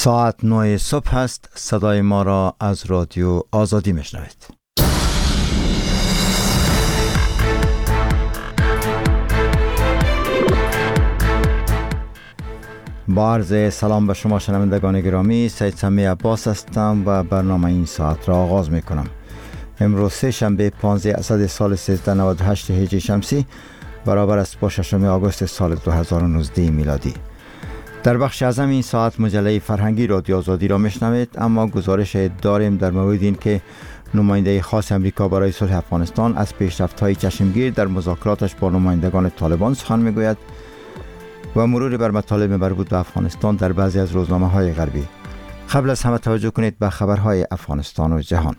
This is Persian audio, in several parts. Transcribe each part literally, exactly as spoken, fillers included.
ساعت نه صبح است. صدای ما را از رادیو آزادی میشنوید. با عرض سلام به شما شنوندگان گرامی، سید سمی عباس هستم و برنامه این ساعت را آغاز می کنم. امروز سه شنبه پانزده اسد سال سیزده نود و هشت هجری شمسی برابر است با ششم آگوست سال دو هزار و نوزده میلادی. در بخش اعظم این ساعت مجله فرهنگی رادیو آزادی را میشنوید، اما گزارش داریم در مورد این که نماینده خاص امریکا برای صلح افغانستان از پیشرفت‌های چشمگیر در مذاکراتش با نمایندگان طالبان سخن میگوید و مرور بر مطالب مربوط به افغانستان در بعضی از روزنامه‌های غربی. قبل از همه توجه کنید به خبرهای افغانستان و جهان.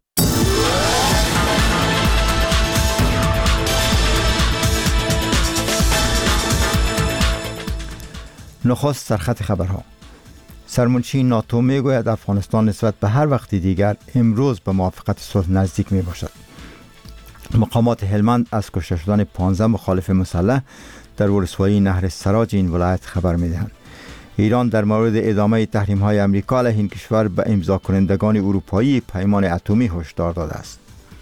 نخست سرخط خبرها. سرمنشی ناتو میگوید افغانستان نسبت به هر وقت دیگر امروز به موافقت صلح نزدیک می باشد. مقامات هلمند از کشته شدن پانزده مخالف مسلح در ولسوالی نهر سراج این ولایت خبر می دهند. ایران در مورد ادامه تحریم های امریکا علیه این کشور به امضا کنندگان اروپایی پیمان اتمی هشدار داده است.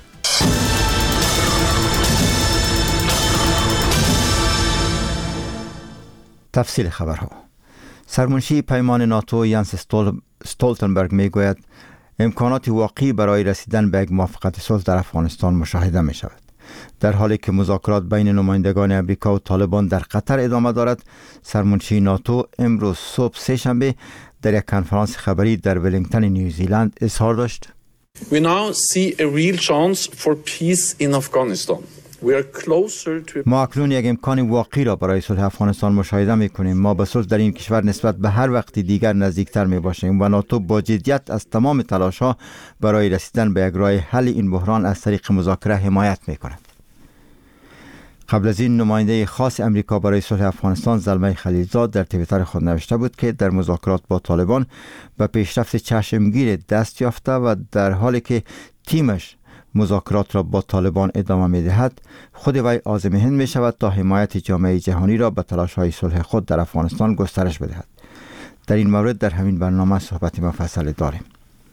تفصیل خبرها. سرمنشی پیمان ناتو ینس استول... استولتنبرگ می گوید امکانات واقعی برای رسیدن به یک موافقت صلح در افغانستان مشاهده می شود. در حالی که مذاکرات بین نمایندگان امریکا و طالبان در قطر ادامه دارد، سرمنشی ناتو امروز صبح سه شنبه در یک کنفرانس خبری در ولینگتون نیوزیلند اظهار داشت: We now see a real chance for peace in Afghanistan. We are closer to... ما اکنون یک امکان واقعی را برای صلح افغانستان مشاهده می کنیم. ما به صلح در این کشور نسبت به هر وقت دیگر نزدیکتر می باشیم و ناتو با جدیت از تمام تلاش ها برای رسیدن به یک راه حل این بحران از طریق مذاکره حمایت می کند. قبل از این نماینده خاص امریکا برای صلح افغانستان زلمه خلیلزاد در توییتر خود نوشته بود که در مذاکرات با طالبان به پیشرفت چشمگیر دست یافته و در حالی که تیمش مذاکرات را با طالبان ادامه می دهد، خود وی عازم هند می شود تا حمایت جامعه جهانی را به تلاش های صلح خود در افغانستان گسترش بدهد. در این مورد در همین برنامه صحبت مفصل داریم.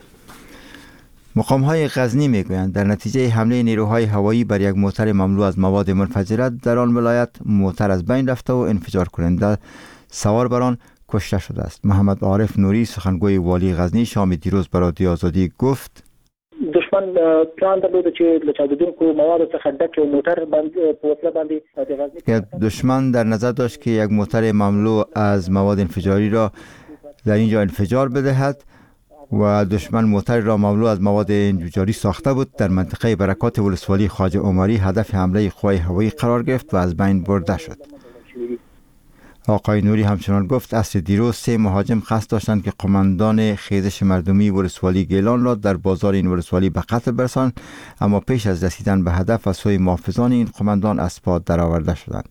مقام های غزنی می گویند در نتیجه حمله نیروهای هوایی بر یک موتر مملو از مواد منفجره در آن ولایت، موتر از بین رفته و انفجار کننده سوار بر آن کشته شده است. محمد عارف نوری سخنگوی والی غزنی شام دیروز به رادیو آزادی گفت: دشمن پلان درلوده چې له چاودیدونکو موادو څخه ډک موټر باندې په وسیله باندې د غزنی دشمن در نظر داشت که یک موتر مملو از مواد انفجاری را در اینجا انفجار بدهد و دشمن موتر را مملو از مواد انفجاری ساخته بود. در منطقه برکات ولسوالی خواجه عمری هدف حمله قوای هوایی قرار گرفت و از بین برده شد. آقای نوری همچنان گفت عصر دیروز سه مهاجم قصد داشتند که قماندان خیزش مردمی ولسوالی گیلان را در بازار این ولسوالی به قتل برسانند، اما پیش از رسیدن به هدف از سوی محافظان این قماندان از پا درآورده شدند.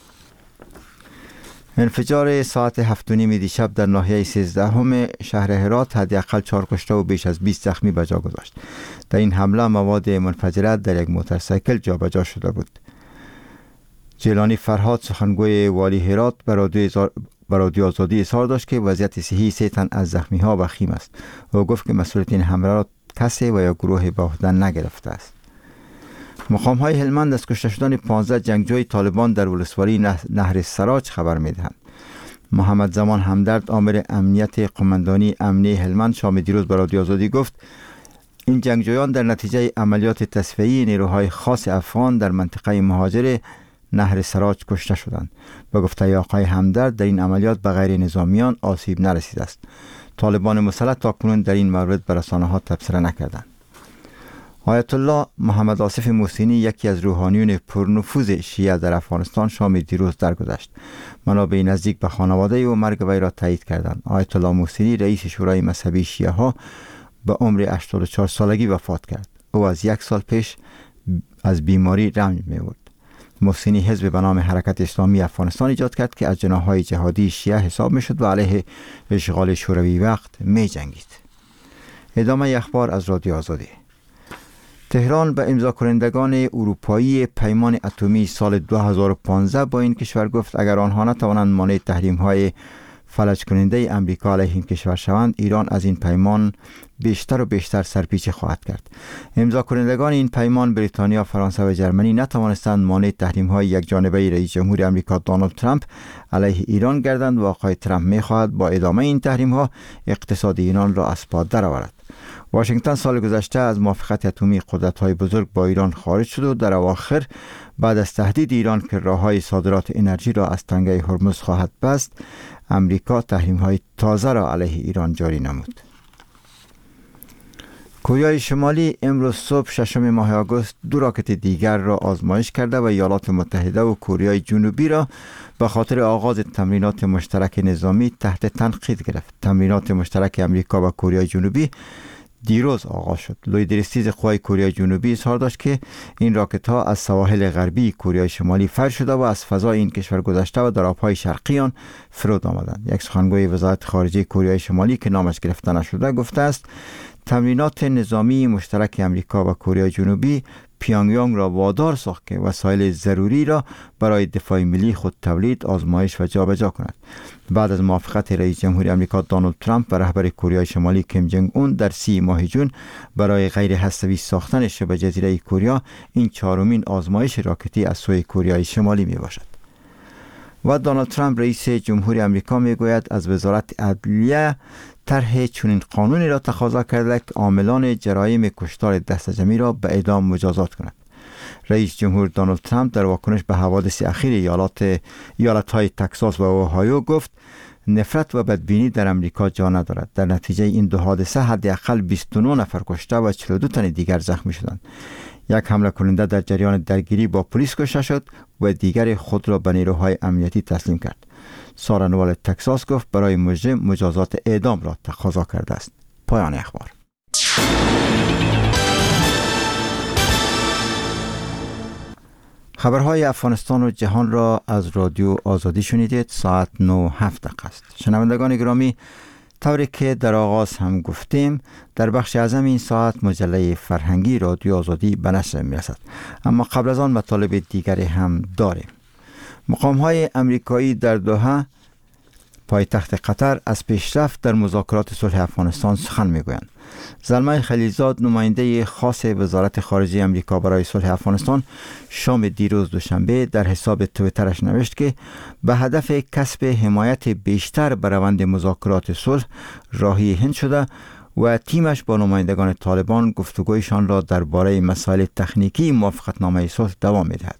انفجار ساعت هفت و نیم دیشب در ناحیه سیزدهم شهر هرات حداقل چهار کشته و بیش از بیست زخمی به جا گذاشت. در این حمله مواد منفجره در یک موتورسیکل جابجا شده بود. جیلانی فرهاد سخنگوی والی هرات به رادیو آزادی اظهار داشت که وضعیت صحی سه تن از زخمی ها وخیم است. او گفت که مسئولیت این حمله را کسی و یا گروه به عهده نگرفته است. مقام های هلمند از کشته شدن پانزده جنگجوی طالبان در ولسوالی نهر سراج خبر می دهند. محمد زمان همدرد آمر امنیت قماندانی امنی هلمند شام دیروز به رادیو آزادی گفت این جنگجویان در نتیجه عملیات تصفیه‌ای نیروهای خاص افغان در منطقه مهاجر نهر سراج کشته شدند. به گفته آقای همدرد در این عملیات به غیر نظامیان آسیب نرسیده است. طالبان مسلح تاکنون در این مورد به رسانه‌ها تبصره نکردند. آیت الله محمد آصف محسنی یکی از روحانیون پرنفوذ شیعه در افغانستان شام دیروز درگذشت. منابع نزدیک به خانواده او مرگ وی را تایید کردند. آیت الله محسنی رئیس شورای مذهبی شیعه ها به عمر هشتاد و چهار سالگی وفات کرد. او از یک سال پیش از بیماری رنج می‌برد. محسنی حزب به نام حرکت اسلامی افغانستان ایجاد کرد که از جناح‌های جهادی شیعه حساب می‌شد و علیه اشغال شوروی وقت می‌جنگید. ادامه اخبار از رادیو آزادی. تهران به امضا کنندگان اروپایی پیمان اتمی سال دو هزار و پانزده با این کشور گفت اگر آنها نتوانند مانع تحریم های فلج کننده امریکا علیه این کشور شوند، ایران از این پیمان بیشتر و بیشتر سرپیچی خواهد کرد. امضا کنندگان این پیمان بریتانیا، فرانسه و جرمنی نتوانستند مانع تحریم‌های یک جانبه رئیس جمهور امریکا دونالد ترامپ علیه ایران گردند و آقای ترامپ می‌خواهد با ادامه این تحریم‌ها اقتصاد ایران را از پا درآورد. واشنگتن سال گذشته از موافقت اتمی قدرت‌های بزرگ با ایران خارج شد و در اواخر بعد از تهدید ایران که راه‌های صادرات انرژی را از تنگه هرمز خواهد بست، امریکا تحریم‌های تازه را علیه ایران جاری نمود. کره شمالی امروز صبح ششم ماه آگوست دو راکت دیگر را آزمایش کرده و ایالات متحده و کره جنوبی را به خاطر آغاز تمرینات مشترک نظامی تحت تنقید گرفت. تمرینات مشترک امریکا و کره جنوبی دیروز آغاز شد. لوید ریستیز قوای کره جنوبی اظهار داشت که این راکت ها از سواحل غربی کره شمالی فر شده و از فضای این کشور گذشته و در آبهای شرقی آن فرود آمدند. یک سخنگوی وزارت خارجه کره شمالی که نامش گرفته نشده گفته است تمرینات نظامی مشترک امریکا و کره جنوبی پیانگیانگ را وادار ساخت که وسایل ضروری را برای دفاع ملی خود تولید، آزمایش و جابجا کند. بعد از موافقت رئیس جمهور امریکا دونالد ترامپ و رهبر کره شمالی کیم جنگ اون در سی ماه جون برای غیر هسته‌ای ساختن شبه جزیره کره، این چهارمین آزمایش راکتی از سوی کره شمالی می باشد. و دونالد ترامپ رئیس جمهور امریکا می گوید از وزارت عدلیه طرح چنین قانونی را تقاضا کرده که عاملان جرایم کشتار دستجمعی را به اعدام مجازات کند. رئیس جمهور دونالد ترامپ در واکنش به حوادث اخیر ایالات ایالت‌های تگزاس و اوهایو گفت نفرت و بدبینی در امریکا جا ندارد. در نتیجه این دو حادثه حداقل بیست و نه نفر کشته و چهل و دو تن دیگر زخمی شدند. یک حمله کننده در جریان درگیری با پلیس کشته شد و دیگر خود را به نیروهای امنیتی تسلیم کرد. سارا نوال تگزاس گفت برای مجرم مجازات اعدام را تقاضا کرده است. پایان اخبار. خبرهای افغانستان و جهان را از رادیو آزادی شنیدید. ساعت نه و هفت دقیقه است. شنوندگان گرامی، طوری که در آغاز هم گفتیم در بخش اعظم این ساعت مجله فرهنگی رادیو آزادی به نشر می‌رسد، اما قبل از آن مطالب دیگری هم داریم. مقام‌های امریکایی در دوحه پایتخت قطر از پیشرفت در مذاکرات صلح افغانستان سخن می‌گویند. زلمه خلیلزاد نماینده خاص وزارت خارجه امریکا برای صلح افغانستان شام دیروز دوشنبه در حساب توییترش نوشت که به هدف کسب حمایت بیشتر بر روند مذاکرات صلح راهی هند شده و تیمش با نمایندگان طالبان گفتگویشان را درباره مسائل تکنیکی موافقتنامه صلح دوام می‌دهد.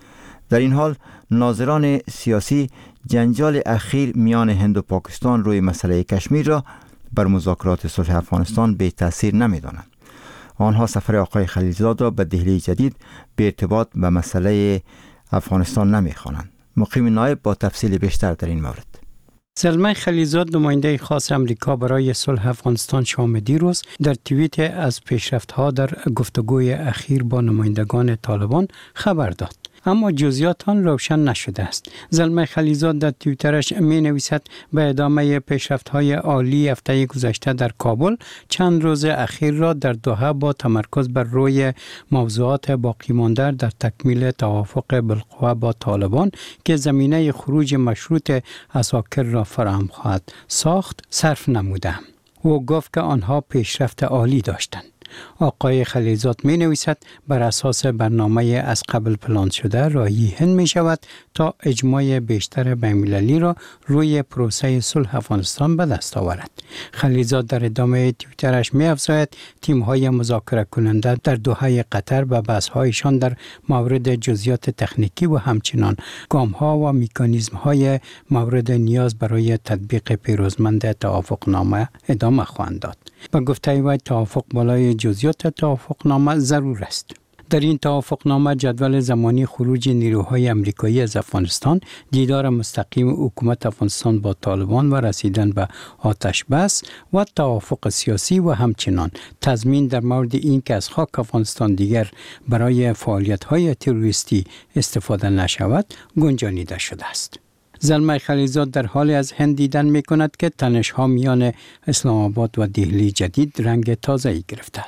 در این حال ناظران سیاسی جنجال اخیر میان هند و پاکستان روی مسئله کشمیر را بر مذاکرات صلح افغانستان به تأثیر نمی‌دانند. آنها سفر آقای خلیلزاد را به دهلی جدید به ارتباط به مسئله افغانستان نمی‌خوانند. مقیم نایب با تفصیل بیشتر در این مورد. زلمه خلیلزاد نماینده خاص امریکا برای صلح افغانستان شام دیروز در توییت از پیشرفت‌ها در گفتگوی اخیر با نمایندگان طالبان خبر داد، اما جزئیات آن روشن نشده است. زلمه خلیلزاد در توییترش می نویسد به ادامه پیشرفت‌های عالی هفته گذشته در کابل، چند روز اخیر را در دوحه با تمرکز بر روی موضوعات باقی مانده در تکمیل توافق بالقوه با طالبان که زمینه خروج مشروط عساکر را فراهم خواهد ساخت صرف نمودم. او گفت که آنها پیشرفت عالی داشتند. آقای خلیلزاد می نویسد بر اساس برنامه از قبل پلان شده راهی هند می شود تا اجماع بیشتر بین‌المللی را روی پروسه صلح افغانستان به دست آورد. خلیلزاد در ادامه توییترش می افزاید تیم های مذاکره کننده در دوحه قطر به بحث هایشان در مورد جزئیات تکنیکی و همچنان گام ها و مکانیزم های مورد نیاز برای تطبیق پیروزمند توافقنامه ادامه خواهند داد. با گفته وی توافق بالای جزئیات توافقنامه ضرور است. در این توافقنامه جدول زمانی خروج نیروهای امریکایی از افغانستان، دیدار مستقیم حکومت افغانستان با طالبان و رسیدن به آتش بس و توافق سیاسی و همچنان تضمین در مورد این که از خاک افغانستان دیگر برای فعالیت‌های تروریستی استفاده نشود گنجانیده شده است. زلمه خلیلزاد در حالی از هند دیدن می کند که تنش‌ها میان اسلام آباد و دهلی جدید رنگ تازه‌ای گرفته است.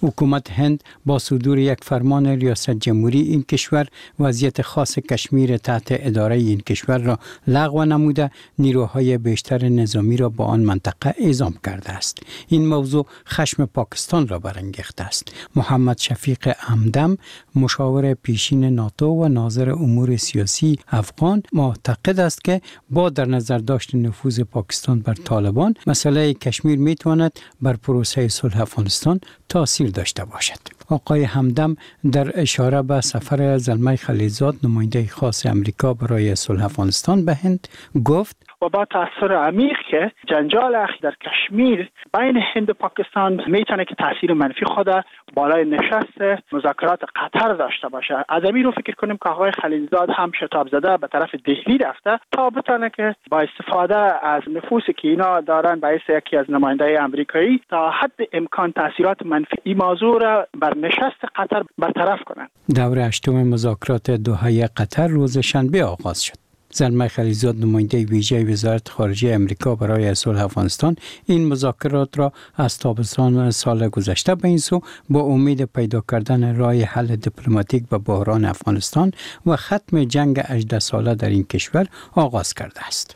حکومت هند با صدور یک فرمان ریاست جمهوری این کشور وضعیت خاص کشمیر تحت اداره این کشور را لغو نموده نیروهای بیشتر نظامی را با آن منطقه اعزام کرده است. این موضوع خشم پاکستان را برانگیخته است. محمد شفیق همدم مشاور پیشین ناتو و ناظر امور سیاسی افغان معتقد است که با در نظر داشت نفوذ پاکستان بر طالبان مسئله کشمیر میتواند بر پروسه صلح افغانستان تاثیر داشته باشد. آقای همدم در اشاره به سفر زلمه خلیلزاد نماینده خاص امریکا برای صلح افغانستان به هند گفت و با تاثیر عمیق که جنجال اخیر در کشمیر بین هند و پاکستان میتونه که تاثیر منفی خود بالای نشست مذاکرات قطر داشته باشه. از این رو فکر کنیم که آقای خلیلزاد هم شتاب زده به طرف دهلی رفته تا بتونه که با استفاده از نفوذی که اینا دارن باعث یکی از نماینده آمریکایی تا حد امکان تاثیرات منفی این موضوع را بر نشست قطر برطرف کنند. دور هشتم مذاکرات دوحه قطر روز شنبه آغاز شد. زلمه خلیلزاد نماینده ویژه وزارت خارجه امریکا برای صلح افغانستان این مذاکرات را از تابستان سال گذشته به این سو با امید پیدا کردن راه حل دیپلماتیک به بحران افغانستان و ختم جنگ هجده ساله در این کشور آغاز کرده است.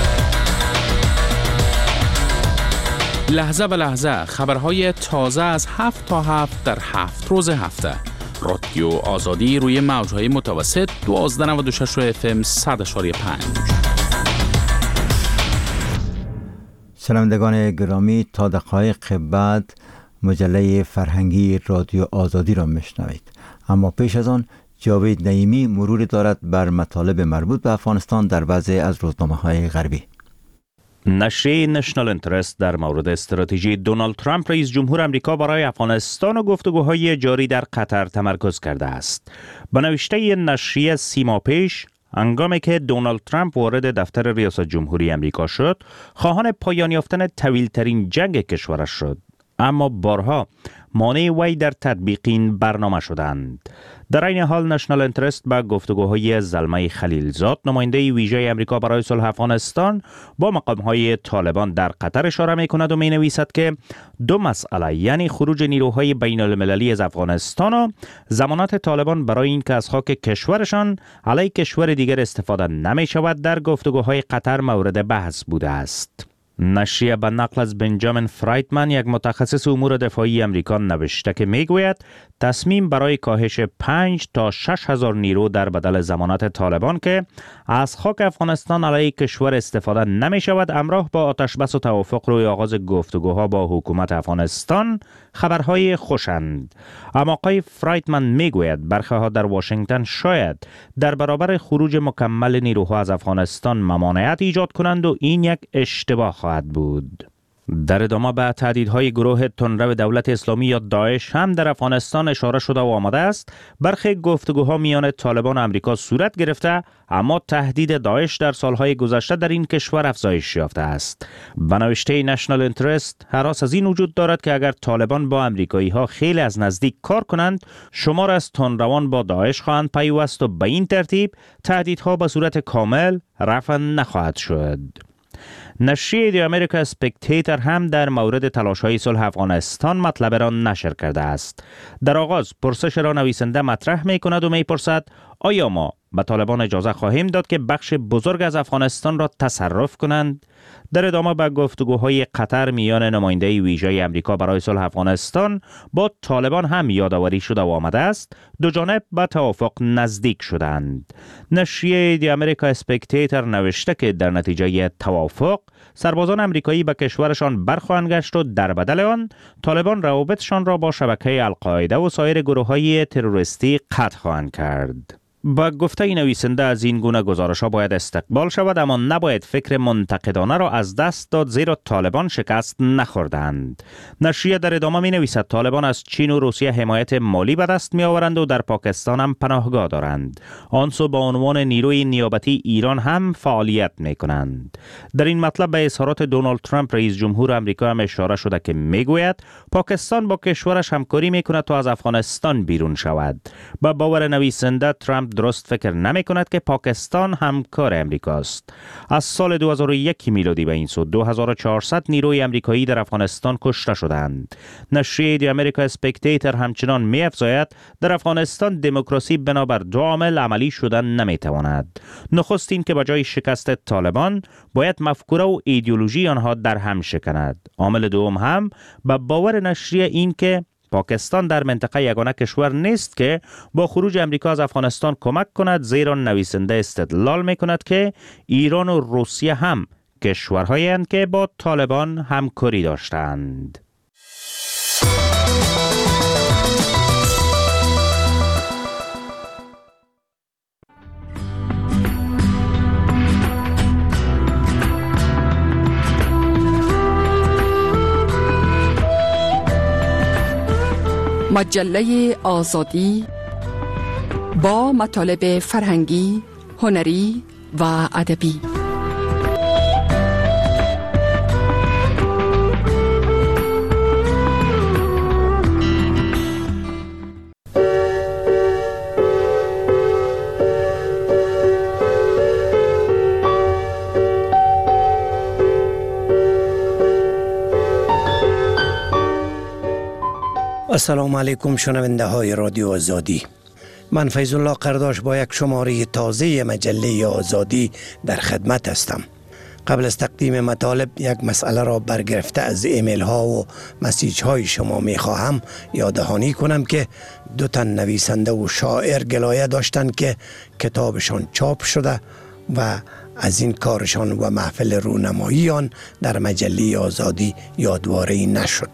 لحظه به لحظه خبرهای تازه از هفت تا هفت در هفت روز هفته. رادیو آزادی روی موجهای متوسط دوازده و نود و شش اف ام صد و پنج. شنوندگان گرامی، تا دقایق بعد مجله فرهنگی رادیو آزادی را میشنوید. اما پیش از آن جاوید نعیمی مرور دارد بر مطالب مربوط به افغانستان در بعضی از روزنامه‌های غربی. نشریه نشنال انترست در مورد استراتژی دونالد ترامپ رئیس جمهور امریکا برای افغانستان و گفتگوهای جاری در قطر تمرکز کرده است. به نوشته نشریه سی ماه پیش، هنگامی که دونالد ترامپ وارد دفتر ریاست جمهوری امریکا شد، خواهان پایان یافتن طویل ترین جنگ کشورش شد، اما بارها مانع وی در تطبیق این برنامه شدند. در این حال نشنال انترست با گفتگوهای زلمه خلیلزاد نماینده ویژه امریکا برای صلح افغانستان با مقامهای طالبان در قطر اشاره می کند و می نویسد که دو مسئله، یعنی خروج نیروهای بین المللی از افغانستان و ضمانت طالبان برای اینکه از خاک کشورشان علیه کشور دیگر استفاده نمی شود، در گفتگوهای قطر مورد بحث بوده است. نشریه به نقل از بنجامین فرایتمن، یک متخصص امور دفاعی امریکا، نوشته که میگوید تصمیم برای کاهش پنج تا شش هزار نیرو در بدل ضمانت طالبان که از خاک افغانستان علیه کشور استفاده نمی شود همراه با آتشبس و توافق روی آغاز گفتگوها با حکومت افغانستان خبرهای خوشند. اما آقای فرایتمن میگوید برخی‌ها در واشنگتن شاید در برابر خروج مکمل نیروها از افغانستان ممانعت ایجاد کنند و این یک اشتباه خواهد بود. در ادامه به تهدیدهای گروه تندرو دولت اسلامی یا داعش هم در افغانستان اشاره شده و آمده است. برخی گفتگوها میان طالبان و امریکا صورت گرفته، اما تهدید داعش در سالهای گذشته در این کشور افزایش یافته است. به نوشته نشنال انترست، هراس از این وجود دارد که اگر طالبان با امریکایی ها خیلی از نزدیک کار کنند، شمار از تندروان با داعش خواهند پیوست و به این ترتیب تهدیدها به صورت کامل رفع نخواهد شد. نشریه دی امریکا اسپکتیتر هم در مورد تلاش‌های صلح افغانستان مطلب را نشر کرده است. در آغاز پرسش را نویسنده مطرح می‌کند و می‌پرسد آیا ما به طالبان اجازه خواهیم داد که بخش بزرگ از افغانستان را تصرف کنند؟ در ادامه به گفتگوهای قطر میان نماینده ویژه امریکا برای صلح افغانستان با طالبان هم یادآوری شده و آمده است. دو جانب به توافق نزدیک شدند. نشریه دی امریکا اسپکتیتر نوشته که در نتیجه توافق سربازان امریکایی به کشورشان برخواهند گشت و در بدل آن طالبان روابطشان را با شبکه القاعده و سایر گروه‌های تروریستی قطع خواهند کرد. با گفته نویسنده از این گونه گزارش‌ها باید استقبال شود، اما نباید فکر منتقدانه را از دست داد، زیرا طالبان شکست نخوردند. نشریه در ادامه می نویسد طالبان از چین و روسیه حمایت مالی به دست می آورند و در پاکستان هم پناهگاه دارند. آنسو با عنوان نیروی نیابتی ایران هم فعالیت می کنند. در این مطلب به اظهارات دونالد ترامپ رئیس جمهور آمریکا هم اشاره شده که می گوید پاکستان با کشورش همکاری می کند تا از افغانستان بیرون شود. با باور نویسنده، ترامپ ترامپ درست فکر نمی کند که پاکستان همکار امریکاست. از سال دو هزار و یک میلادی به این سو دو هزار و چهارصد نیروی امریکایی در افغانستان کشته شدند. نشریه دی امریکا اسپکتیتر همچنان می افزاید در افغانستان دموکراسی بنابر دو عامل عملی شدن نمی تواند. نخست این که به جای شکست طالبان باید مفکوره و ایدئولوژی آنها در هم شکند. عامل دوم هم به باور نشریه این که پاکستان در منطقه یگانه کشور نیست که با خروج امریکا از افغانستان کمک کند، زیرا نویسنده استدلال می کند که ایران و روسیه هم کشورهایی هستند که با طالبان همکاری داشتند. مجله آزادی با مطالب فرهنگی، هنری و ادبی. السلام علیکم شنونده های رادیو آزادی. من فیض الله قرداش با یک شماره تازه مجله آزادی در خدمت هستم. قبل از تقدیم مطالب یک مسئله را برگرفته از ایمیل ها و مسیج های شما می خواهم یاددهانی کنم که دو تن نویسنده و شاعر گلایه داشتند که کتابشان چاپ شده و از این کارشان و محفل رونمایی آن در مجله آزادی یادواری نشد.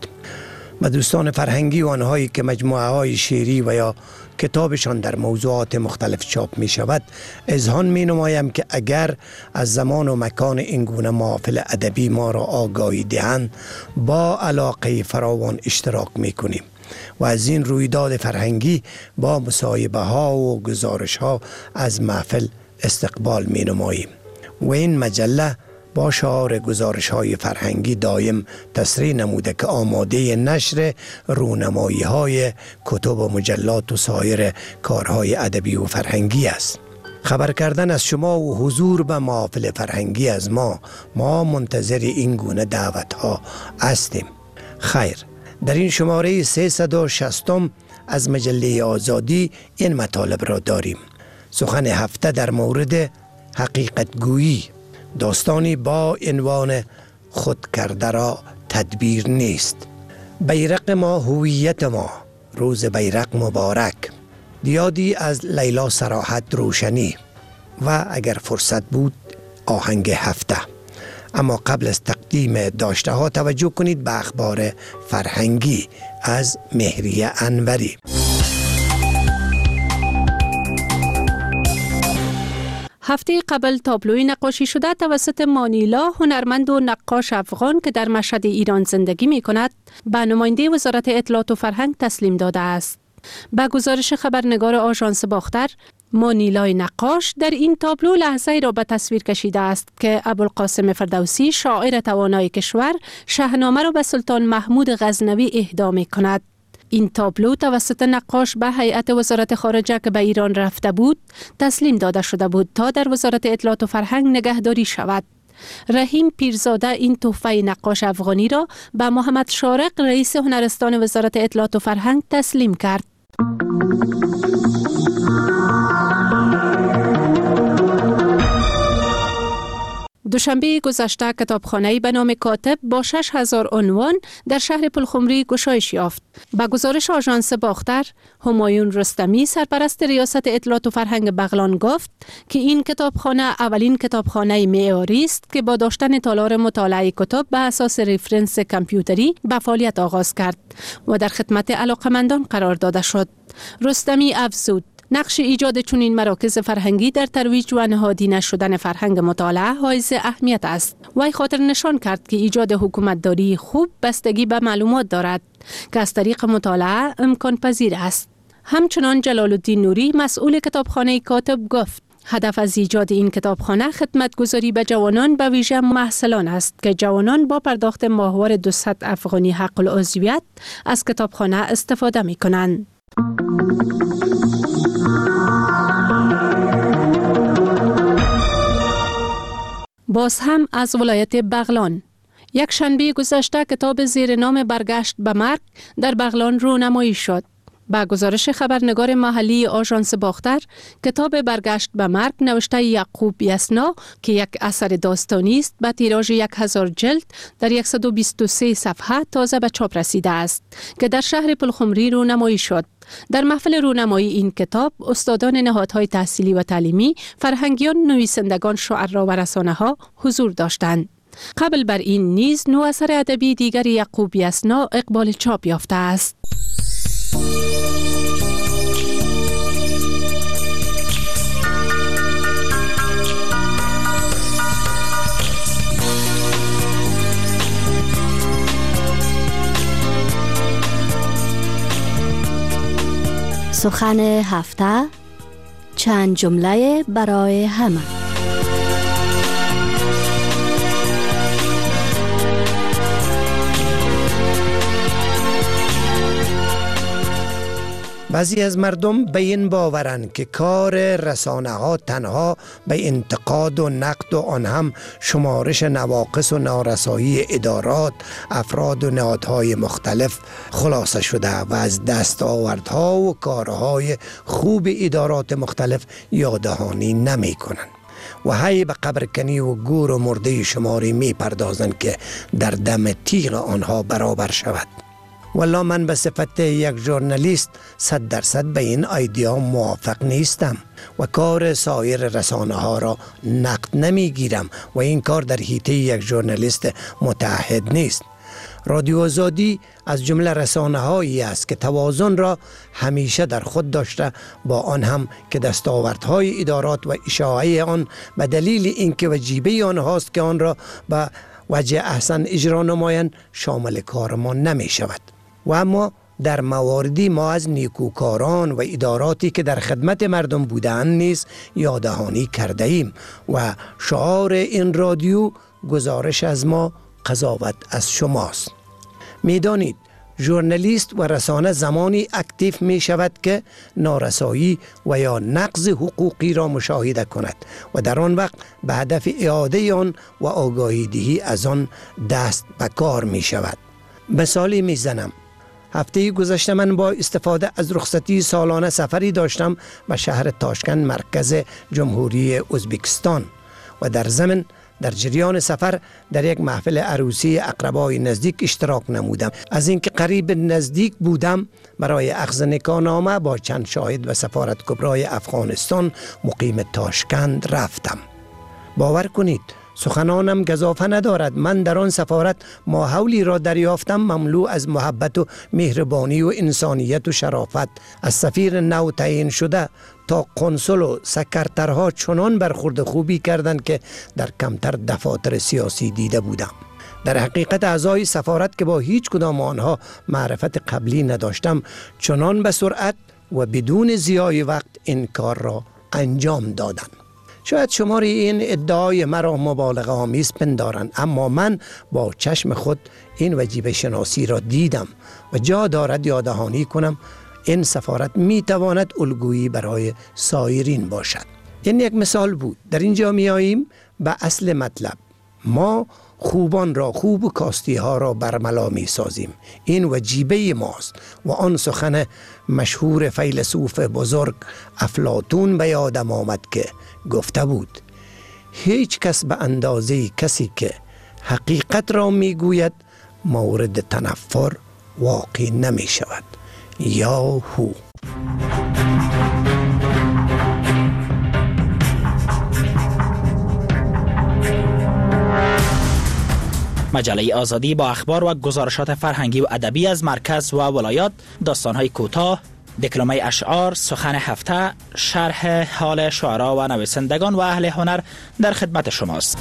و دوستان فرهنگی و آنهایی که مجموعه های شعری و یا کتابشان در موضوعات مختلف چاپ می شود، اذعان می نمایم که اگر از زمان و مکان این گونه محافل ادبی ما را آگاهی دهند، با علاقه فراوان اشتراک می کنیم و از این رویداد فرهنگی با مصاحبه ها و گزارش ها از محفل استقبال می نماییم. و این مجله با شعار گزارش های فرهنگی دایم تصریح نموده که آماده نشر رونمایی های کتب و مجلات و سایر کارهای ادبی و فرهنگی است. خبر کردن از شما و حضور به محافل فرهنگی از ما، ما منتظر این گونه دعوت ها هستیم. خیر، در این شماره سیصد و شصت از مجله آزادی این مطالب را داریم. سخن هفته در مورد حقیقت گویی، داستانی با عنوان خود کرده را تدبیر نیست. بیرق ما هویت ما، روز بیرق مبارک. دیادی از لیلا صراحت روشنی و اگر فرصت بود آهنگ هفته. اما قبل از تقدیم داشته ها توجه کنید به اخبار فرهنگی از مهریه انوری. هفته قبل تابلوی نقاشی شده توسط مانیلا، هنرمند و نقاش افغان که در مشهد ایران زندگی می کند، به نماینده وزارت اطلاعات و فرهنگ تسلیم داده است. به گزارش خبرنگار آژانس باختر، مانیلای نقاش در این تابلو لحظه‌ای را به تصویر کشیده است که ابوالقاسم فردوسی، شاعر توانای کشور، شاهنامه را به سلطان محمود غزنوی اهدا می کند. این تابلو توسط نقاش به هیئت وزارت خارجه که به ایران رفته بود تسلیم داده شده بود تا در وزارت اطلاعات و فرهنگ نگهداری شود. رحیم پیرزاده این تحفه نقاش افغانی را به محمد شارق، رئیس هنرستان وزارت اطلاعات و فرهنگ تسلیم کرد. دوشنبه گذشته کتابخانه‌ای به نام کاتب با شش هزار عنوان در شهر پلخمری گشایش یافت. به گزارش آژانس باختر، همایون رستمی، سرپرست ریاست اطلاعات و فرهنگ بغلان گفت که این کتابخانه اولین کتابخانه معیاری است که با داشتن تالار مطالعه کتاب به اساس رفرنس کامپیوتری به فعالیت آغاز کرد و در خدمت علاقمندان قرار داده شد. رستمی افزود نقش ایجاد چنین مراکز فرهنگی در ترویج و نهادینه شدن فرهنگ مطالعه حائز اهمیت است. وی خاطر نشان کرد که ایجاد حکومتداری خوب بستگی به معلومات دارد که از طریق مطالعه امکان پذیر است. همچنان جلال الدین نوری، مسئول کتابخانه کاتب، گفت هدف از ایجاد این کتابخانه خدمتگزاری به جوانان، به ویژه محصلان است که جوانان با پرداخت ماهوار دویست افغانی حق العضویت از کتابخانه استفاده می کنند. باز هم از ولایت بغلان. یک شنبه گذشته کتاب زیر نام برگشت به مرگ در بغلان رونمایی شد. با گزارش خبرنگار محلی آژانس باختر، کتاب برگشت به مرگ نوشته یعقوب یسنا که یک اثر داستانی است با تیراژ یک هزار جلد در صد و بیست و سه صفحه تازه به چاپ رسیده است که در شهر پلخمری رونمایی شد. در محفل رونمایی این کتاب استادان نهادهای تحصیلی و تعلیمی، فرهنگیان، نویسندگان، شعرا و رسانه‌ها حضور داشتند. قبل بر این نیز نو اثر ادبی دیگر یعقوب یسنا اقبال چاپ یافته است. سخن هفته، چند جمله برای همه. بعضی از مردم به این باورند که کار رسانه ها تنها به انتقاد و نقد و آن هم شمارش نواقص و نارسایی ادارات، افراد و نهادهای مختلف خلاصه شده و از دستاوردها و کارهای خوب ادارات مختلف یاددهانی نمی کنند و هی به قبرکنی و گور و مرده شماری می پردازند که در دم تیغ آنها برابر شود. والا من به صفت یک ژورنالیست صد درصد به این ایده موافق نیستم و کار سایر رسانه ها را نقد نمی گیرم و این کار در حیطه یک ژورنالیست متعهد نیست. رادیو آزادی از جمله رسانه هایی است که توازن را همیشه در خود داشته، با آن هم که دستاوردهای ادارات و اشاعه آن به دلیل اینکه وجیبه آنهاست که آن را به وجه احسن اجرا نمایند شامل کار ما نمی شود. و اما در مواردی ما از نیکوکاران و اداراتی که در خدمت مردم بودند نیز یاددهانی کرده ایم و شعار این رادیو گزارش از ما، قضاوت از شماست. میدانید ژورنالیست و رسانه زمانی اکتیو می شود که نارسایی و یا نقض حقوقی را مشاهده کند و در آن وقت به هدف اعاده آن و آگاهی دهی از آن دست به کار می شود. مثالی می زنم. هفته گذشته من با استفاده از رخصتی سالانه سفری داشتم به شهر تاشکند، مرکز جمهوری ازبکستان و در ضمن در جریان سفر در یک محفل عروسی اقربای نزدیک اشتراک نمودم. از اینکه قریب نزدیک بودم برای اخذ نکاحنامه با چند شاهد و سفارت کبرای افغانستان مقیم تاشکند رفتم. باور کنید سخنانم گزافه ندارد. من در آن سفارت ماحولی را دریافتم مملو از محبت و مهربانی و انسانیت و شرافت. از سفیر نو تعیین شده تا قنصل و سکرترها چنان برخورد خوبی کردند که در کمتر دفاتر سیاسی دیده بودم. در حقیقت اعضای سفارت که با هیچ کدام آنها معرفت قبلی نداشتم چنان به سرعت و بدون ضیاع وقت این کار را انجام دادند. شاید شماری این ادعای مرا مبالغه آمیز پندارند، اما من با چشم خود این وجیبه شناسی را دیدم و جا دارد یاددهانی کنم. این سفارت می تواند الگویی برای سایرین باشد. این یک مثال بود. در اینجا می آییم به اصل مطلب. ما خوبان را خوب و کاستی ها را برملا می سازیم. این وجیبه ماست و آن سخن مشهور فیلسوف بزرگ افلاطون به یادم آمد که گفته بود هیچ کس به اندازه کسی که حقیقت را می گوید مورد تنفر واقع نمی شود. یا هو. مجله آزادی با اخبار و گزارشات فرهنگی و ادبی از مرکز و ولایات، داستان‌های کوتاه، دکلمه اشعار، سخن هفته، شرح حال شعرا و نویسندگان و اهل هنر در خدمت شماست.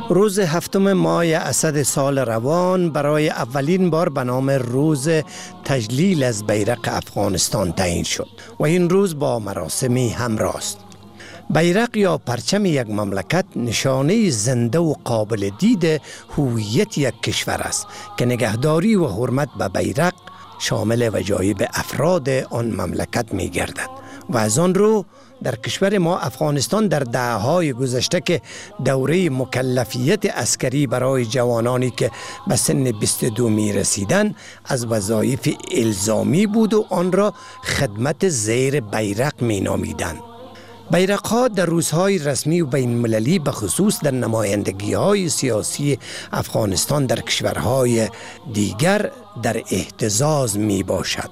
روز هفتم ماه اسد سال روان برای اولین بار به نام روز تجلیل از بیرق افغانستان تعیین شد و این روز با مراسمی همراه است. بیرق یا پرچم یک مملکت نشانه زنده و قابل دید هویت یک کشور است که نگهداری و حرمت به بیرق شامل وجایب افراد آن مملکت می گردد و از آن رو در کشور ما افغانستان در دهه‌های گذشته که دوره مکلفیت عسکری برای جوانانی که به سن بیست و دو می رسیدن از وظایف الزامی بود و آن را خدمت زیر بیرق می نامیدند. بیرق‌ها در روزهای رسمی و بین المللی به خصوص در نمایندگی‌های سیاسی افغانستان در کشورهای دیگر در اهتزاز می باشد.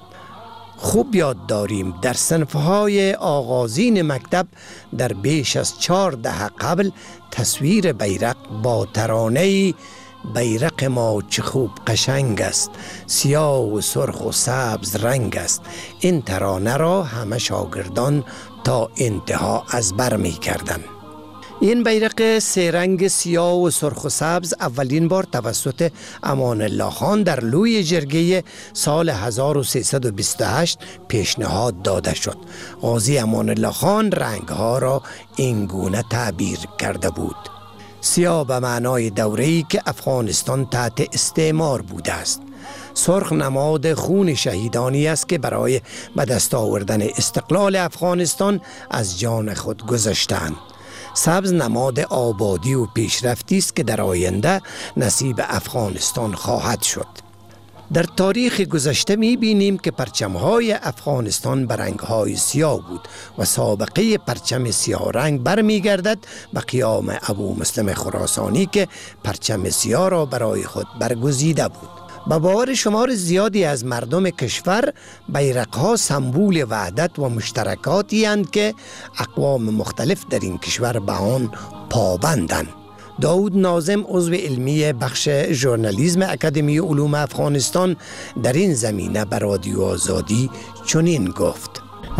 خوب یاد داریم در صنفهای آغازین مکتب در بیش از چهار دهه قبل تصویر بیرق با ترانه بیرق ما چه خوب قشنگ است، سیاه و سرخ و سبز رنگ است. این ترانه را همه شاگردان تا انتها از بر می کردن. این بیرق سه رنگ سیاه و سرخ و سبز اولین بار توسط امان الله خان در لوی جرگه سال هزار و سیصد و بیست و هشت پیشنهاد داده شد. قاضی امان الله خان رنگها را این گونه تعبیر کرده بود: سیاه به معنای دوره‌ای که افغانستان تحت استعمار بوده است. سرخ نماد خون شهیدانی است که برای به دست آوردن استقلال افغانستان از جان خود گذاشتند. سبز نماد آبادی و پیشرفتی است که در آینده نصیب افغانستان خواهد شد. در تاریخ گذشته می بینیم که پرچم‌های افغانستان به رنگ‌های سیاه بود و سابقه پرچم سیاه رنگ برمی گردد به قیام ابو مسلم خراسانی که پرچم سیاه را برای خود برگزیده بود. به باور شمار زیادی از مردم کشور بیرق‌ها سمبول وحدت و مشترکاتی اند که اقوام مختلف در این کشور به آن پابندند. داود ناظم عضو علمی بخش ژورنالیسم اکادمی علوم افغانستان در این زمینه به رادیو آزادی چنین گفت: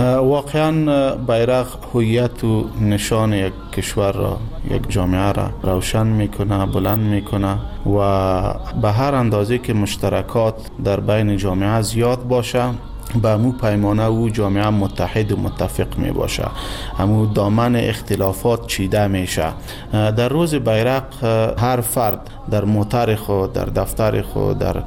واقعا بیرق هویت و نشان یک کشور را، یک جامعه را روشن میکنه، بلند میکنه و به هر اندازه که مشترکات در بین جامعه زیاد باشه به امو پیمانه او جامعه متحد و متفق می باشه، امو دامن اختلافات چیده میشه. در روز بیرق هر فرد در موتر خود، در دفتر خود، در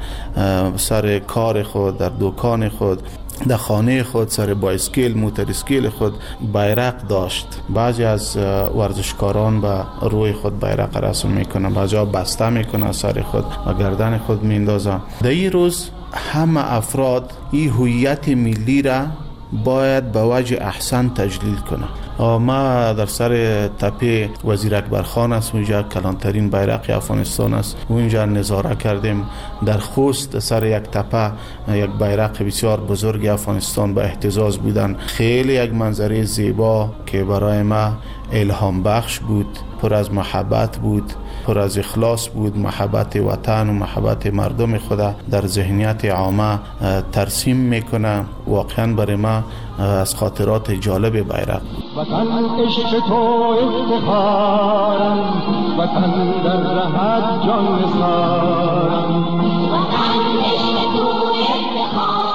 سر کار خود، در دکان خود، در خانه خود، سر بایسکل، موتورسکل خود بیرق داشت. بعضی از ورزشکاران به روی خود بیرق رسم میکنن، بعضی ها بسته میکنن سر خود و گردن خود میندازن. در این روز همه افراد این هویت ملی را باید به وجه احسن تجلیل کنه. ما در سر تپه وزیر اکبر خان است، اونجا کلانترین بیرق افغانستان است، اونجا نظاره کردیم. در خوست سر یک تپه یک بیرق بسیار بزرگ افغانستان به اهتزاز بودن. خیلی یک منظره زیبا که برای ما الهام بخش بود، پر از محبت بود، پر از اخلاص بود. محبت وطن و محبت مردم خدا در ذهنیت عامه ترسیم میکنه. واقعا برای ما از خاطرات جالب بیرق بود. وطن عشق تو افتخارم، وطن در رهت جان نثارم، وطن عشق تو افتخارم.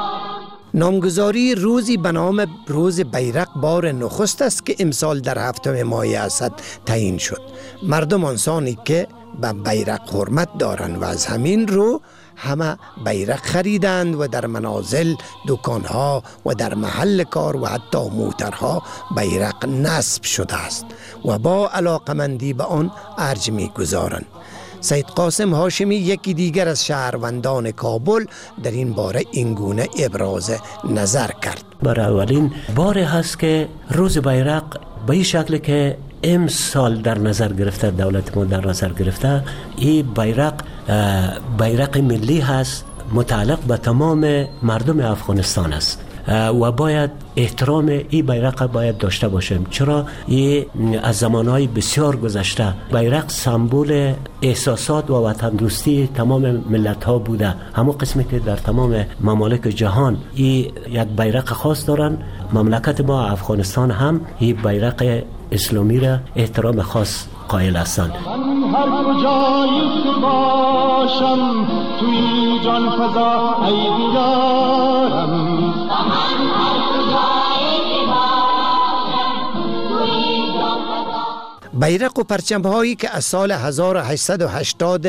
نامگذاری روزی به نام روز بیرق بار نخست است که امسال در هفتم ماه اسد تعیین شد. مردم انسانی که به بیرق حرمت دارند و از همین رو همه بیرق خریدند و در منازل، دکانها و در محل کار و حتی موترها بیرق نصب شده است و با علاقمندی به آن ارج می گذارند. سید قاسم هاشمی یکی دیگر از شهروندان کابل در این باره اینگونه ابراز نظر کرد: برای اولین بار هست که روز بیرق به این شکل که امسال در نظر گرفته، دولت ما در نظر گرفته، این بیرق بیرق ملی هست، متعلق به تمام مردم افغانستان است و باید احترام این بیرق باید داشته باشیم. چرا این از زمانهای بسیار گذشته بیرق سمبل احساسات و وطن دوستی تمام ملت ها بوده. همون قسمی که در تمام ممالک جهان این یک بیرق خاص دارن، مملکت ما افغانستان هم این بیرق اسلامی را احترام خاص قائل هستند. هر کجایی که باشم توی جان فضا ای بیدارم، من هر کجایی که باشم توی جان فضا. بیرق و پرچم هایی که از سال هزار و هشتصد و هشتاد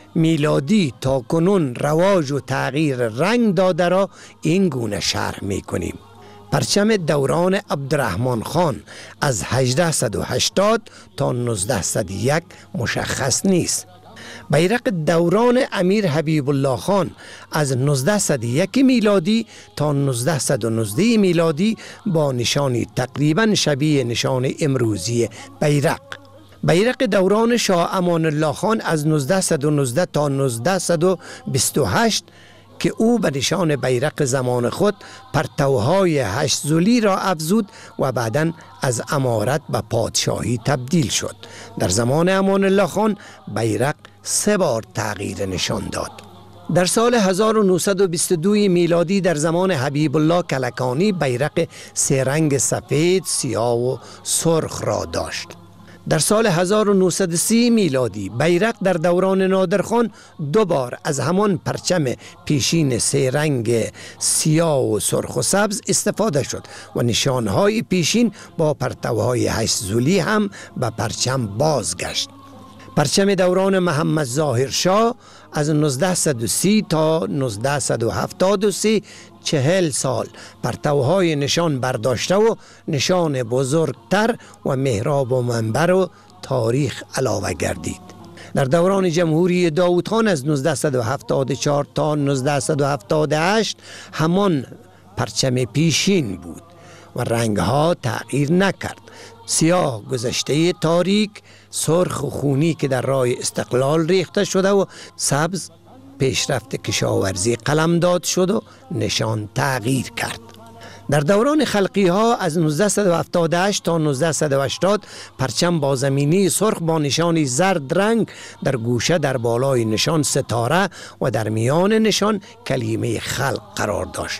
میلادی تا کنون رواج و تغییر رنگ داده را این گونه شرح می کنیم. پرچم دوران عبدالرحمن خان از هجده و هشتاد تا نوزده و یک مشخص نیست. بیرق دوران امیر حبیب الله خان از نوزده و یک میلادی تا نوزده و نوزده میلادی با نشانی تقریبا شبیه نشان امروزی بیرق. بیرق دوران شاه امان الله خان از نوزده و نوزده تا نوزده و بیست و هشت که او به نشان بیرق زمان خود پرتوهای هشت زلی را افزود و بعداً از امارت به پادشاهی تبدیل شد. در زمان امان الله خان بیرق سه بار تغییر نشان داد. در سال هزار و نهصد و بیست و دو میلادی در زمان حبیب الله کلکانی بیرق سه رنگ سفید، سیاه و سرخ را داشت. در سال هزار و نهصد و سی میلادی بیرق در دوران نادرخان دو بار از همان پرچم پیشین سه رنگ سیاه و سرخ و سبز استفاده شد و نشانهای پیشین با پرتوهای هشت زلی هم به پرچم بازگشت. پرچم دوران محمد ظاهر شاه از نوزده و سی تا نوزده و هفتاد و سه چهل سال پرتوهای نشان برداشته و نشان بزرگتر و محراب و منبر و تاریخ علاوه گردید. در دوران جمهوری داوود خان از نوزده و هفتاد و چهار تا نوزده و هفتاد و هشت همان پرچم پیشین بود و رنگها تغییر نکرد. سیاه گذشته تاریک، سرخ و خونی که در راه استقلال ریخته شده و سبز پیشرفت کشاورزی قلمداد شد و نشان تغییر کرد. در دوران خلقی ها از نوزده و هفتاد و هشت تا نوزده و هشتاد پرچم با زمینی سرخ با نشانی زرد رنگ در گوشه در بالای نشان ستاره و در میان نشان کلمه خلق قرار داشت.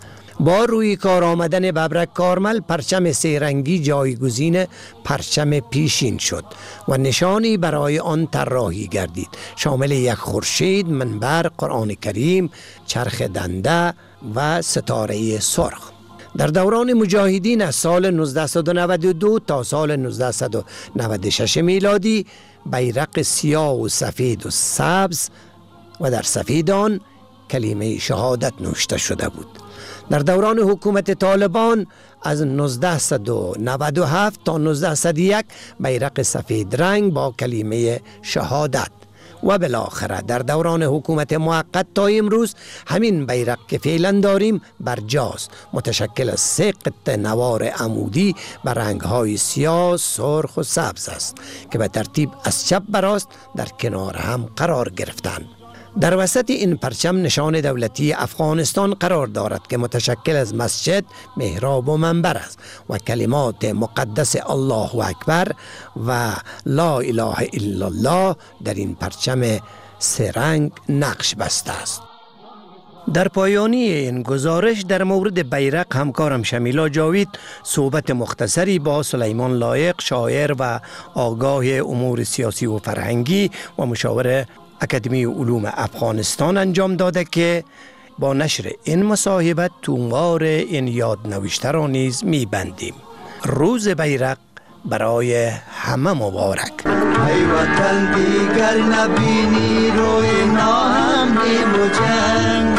با روی کار آمدن ببرک کارمل پرچم سه رنگی جایگزین پرچم پیشین شد و نشانی برای آن طراحی گردید، شامل یک خورشید، منبر، قرآن کریم، چرخ دنده و ستاره سرخ. در دوران مجاهدین از سال نوزده و نود و دو تا سال نوزده و نود و شش میلادی بیرق سیاه و سفید و سبز و در سفید آن کلمه شهادت نوشته شده بود. در دوران حکومت طالبان از نوزده و نود و هفت تا نوزده و یک بیرق سفید رنگ با کلمه شهادت و بالاخره در دوران حکومت موقت تا امروز همین بیرق که فعلا داریم برجاست، متشکل از سه قطعه نوار عمودی به رنگ‌های سیاه، سرخ و سبز است که به ترتیب از چپ به راست در کنار هم قرار گرفتند. در وسط این پرچم نشان دولتی افغانستان قرار دارد که متشکل از مسجد، محراب و منبر است و کلمات مقدس الله اکبر و لا اله الا الله در این پرچم سه رنگ نقش بسته است. در پایانی این گزارش در مورد بیرق همکارم شمیلا جاوید صحبت مختصری با سلیمان لایق، شاعر و آگاه امور سیاسی و فرهنگی و مشاور اکادمی علوم افغانستان انجام داده که با نشر این مصاحبت تومار این یادنوشته را نیز می‌بندیم. روز بیرق برای همه مبارک. ای وطن دیگر نبینی روی ناهمگی و جنگ.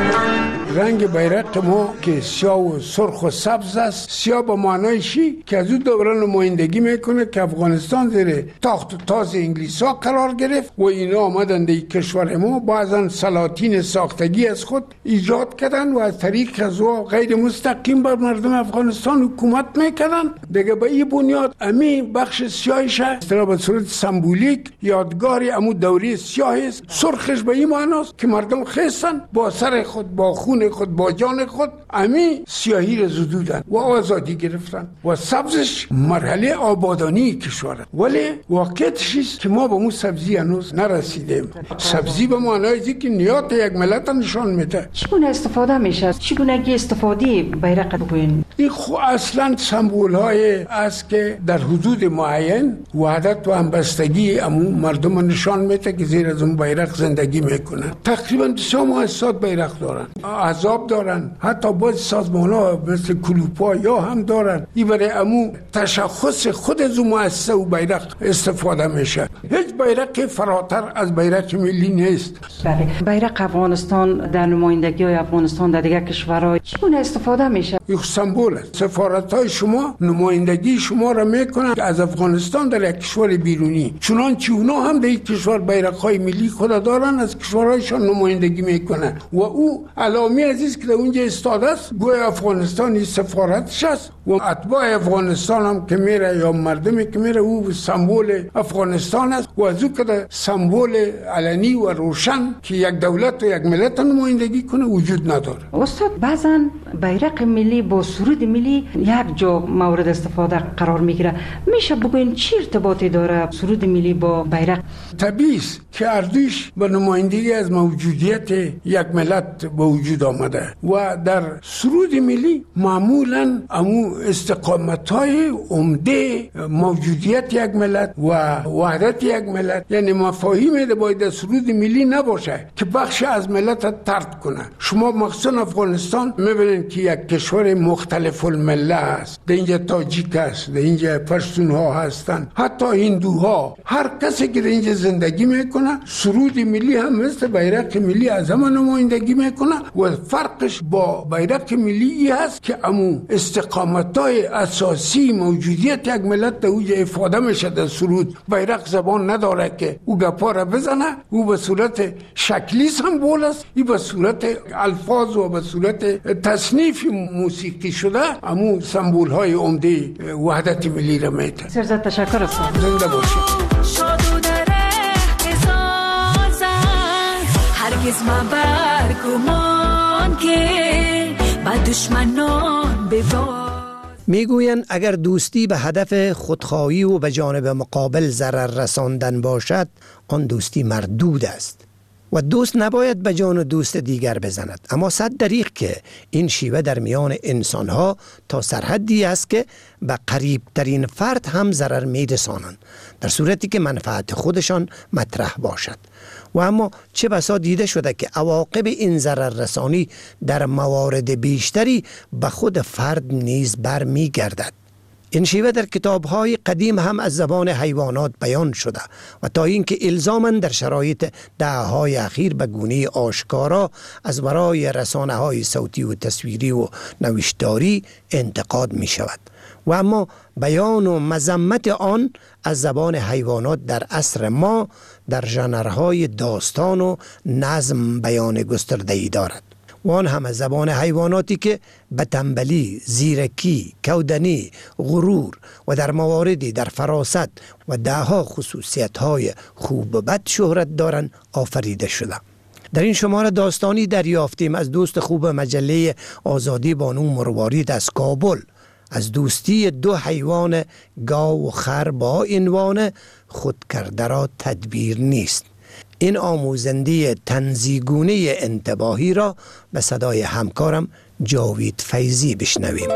رنگ بیرق ما که سیاه و سرخ و سبز است، سیاه به معنای شی که از او دوره نمایندگی میکنه که افغانستان زیر تاخت و تاز انگلیس ها قرار گرفت و اینا آمدن در کشور ما بعضا سلاطین ساختگی از خود ایجاد کردن و از طریق از او غیر مستقیم بر مردم افغانستان حکومت میکردن. دیگه به این بنیاد امی بخش سیاهش اصطلاح به صورت سمبولیک یادگاری امو دوره سیاه است. سرخش به این معناست که مردم خستن با سر خود، با خون خود، با جان خود امی سیاهی را زدودن و آزادی گرفتن و سبزش مرحله آبادانی کشور، ولی واقعیتش است که ما به اون سبزی هنوز نرسیدیم. سبزی به معنای که نیات یک ملت نشان میده. چگونه استفاده میشه؟ چگونگی استفاده بیرق بگوین؟ این خو اصلا سمبول های است که در حدود معین وحدت و همبستگی امو مردم نشان میده که زیر از اون بیرق زندگی میکنن. تقریبا دو مؤسسات بیرق دارن، احزاب دارن، حتی باز سازمان ها مثل کلوپا یا هم دارن. این برای امو تشخص خود از اون مؤسسه و بیرق استفاده میشه. هیچ بیرق فراتر از بیرق ملی نیست. بله، بیرق افغانستان در نمایندگی های افغانستان در دیگر کشورها چگونه استفاده میشه؟ یک سمبول است. سفارت های شما نمایندگی شما را میکنن از افغانستان در یک کشور بیرونی، چنانچه اونا هم در یک کشور بیرق های ملی خود دارن، از کشورهایشان نمایندگی میکنن و او علامه عزیز که در اونجا استاده است گوی افغانستانی سفارتش است و اتباع افغانستان هم که میره یا مردمی که میره او سمبول افغانستان است و از او که سمبول علنی و روشن که یک دولت و یک ملت نمایندگی کنه وجود نداره. استاد بعضا بیرق ملی با سرود ملی یک جا مورد استفاده قرار میگیره، میشه بگوین چی ارتباطی داره سرود ملی با بیرق؟ طبیعی است که اردوش به نمایندگی از موجودیت یک ملت به وجود آمده و در سرود ملی معمولا امو استقامت‌های عمده موجودیت یک ملت و وحدت یک ملت، یعنی مفاهیم باید در سرود ملی نباشه که بخش از ملت ترد کنه. شما مخصوصا افغانستان میبینید که یک کشور مختلف المله است، در اینجا تاجیک است، در اینجا پشتون ها هستن، حتی هندوها، هر کسی که در اینجا زندگی میکنه سرود ملی هم مثل بیرق ملی از همه نمایندگی میکنه و فرقش با بیرق ملی ای هست که امو استقامت‌های اساسی موجودیت یک ملت در اوج افاده میشه. در سرود بیرق زبان نداره که او گپا را بزنه، او به صورت شکلی سمبول است، ای به صورت الفاظ و به صورت تصنیف موسیقی شده امو سمبول های عمده وحدت ملی را میده. سرزد تشکر استاد. زنده باشید. هرگز مبر گمان که با دشمنان ببار. میگویند اگر دوستی به هدف خودخواهی و به جانب مقابل ضرر رساندن باشد آن دوستی مردود است و دوست نباید به جان دوست دیگر بزند. اما صد دریغ که این شیوه در میان انسانها تا سرحدی است که به قریب ترین فرد هم ضرر میرسانند در صورتی که منفعت خودشان مطرح باشد. و اما چه بسا دیده شده که عواقب این ضرر رسانی در موارد بیشتری به خود فرد نیز بر می گردد. این شیوه در کتاب‌های قدیم هم از زبان حیوانات بیان شده و تا اینکه الزاماً در شرایط دهه‌های اخیر به گونه آشکارا از برای رسانه‌های صوتی و تصویری و نوشتاری انتقاد می شود. و اما بیان و مذمت آن از زبان حیوانات در عصر ما در ژانرهای داستان و نظم بیان گسترده‌ای دارد و آن هم از زبان حیواناتی که به تنبلی، زیرکی، کودنی، غرور و در مواردی در فراست و دهها خصوصیت‌های خوب و بد شهرت دارند آفریده شده. در این شماره داستانی دریافتیم از دوست خوب مجله آزادی بانو مروارید از کابل از دوستی دو حیوان گاو و خر با عنوان خود کرده را تدبیر نیست. این آموزنده تنزیگونه انتباهی را به صدای همکارم جاوید فیضی بشنویم.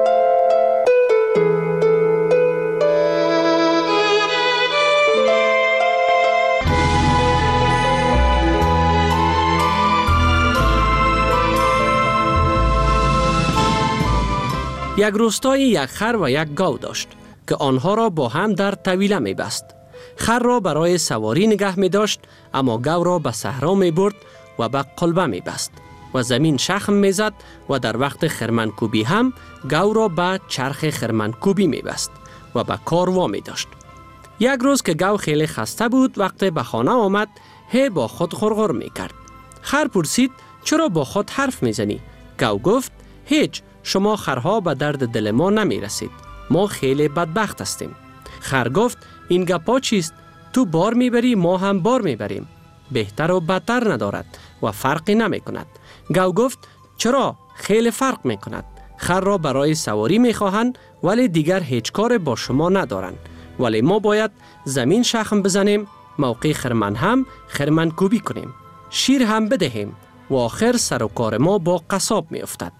یک روستای یک خر و یک گاو داشت که آنها را با هم در طویله می بست. خر را برای سواری نگه می داشت اما گاو را به صحرا می برد و به قلبه می بست و زمین شخم می زد و در وقت خرمنکوبی هم گاو را به چرخ خرمنکوبی می بست و به کار وامی داشت. یک روز که گاو خیلی خسته بود وقت به خانه آمد هی با خود غرغر می کرد. خر پرسید چرا با خود حرف می زنی؟ گاو گفت هیچ، شما خرها به درد دل ما نمی رسید. ما خیلی بدبخت هستیم. خر گفت این گپا چیست؟ تو بار میبری ما هم بار میبریم. بهتر و بدتر ندارد و فرقی نمی کند. گاو گفت چرا؟ خیلی فرق می کند. خر را برای سواری می خواهند ولی دیگر هیچ کار با شما ندارند. ولی ما باید زمین شخم بزنیم، موقع خرمن هم خرمن کوبی کنیم، شیر هم بدهیم و آخر سر و کار ما با قصاب می افتد.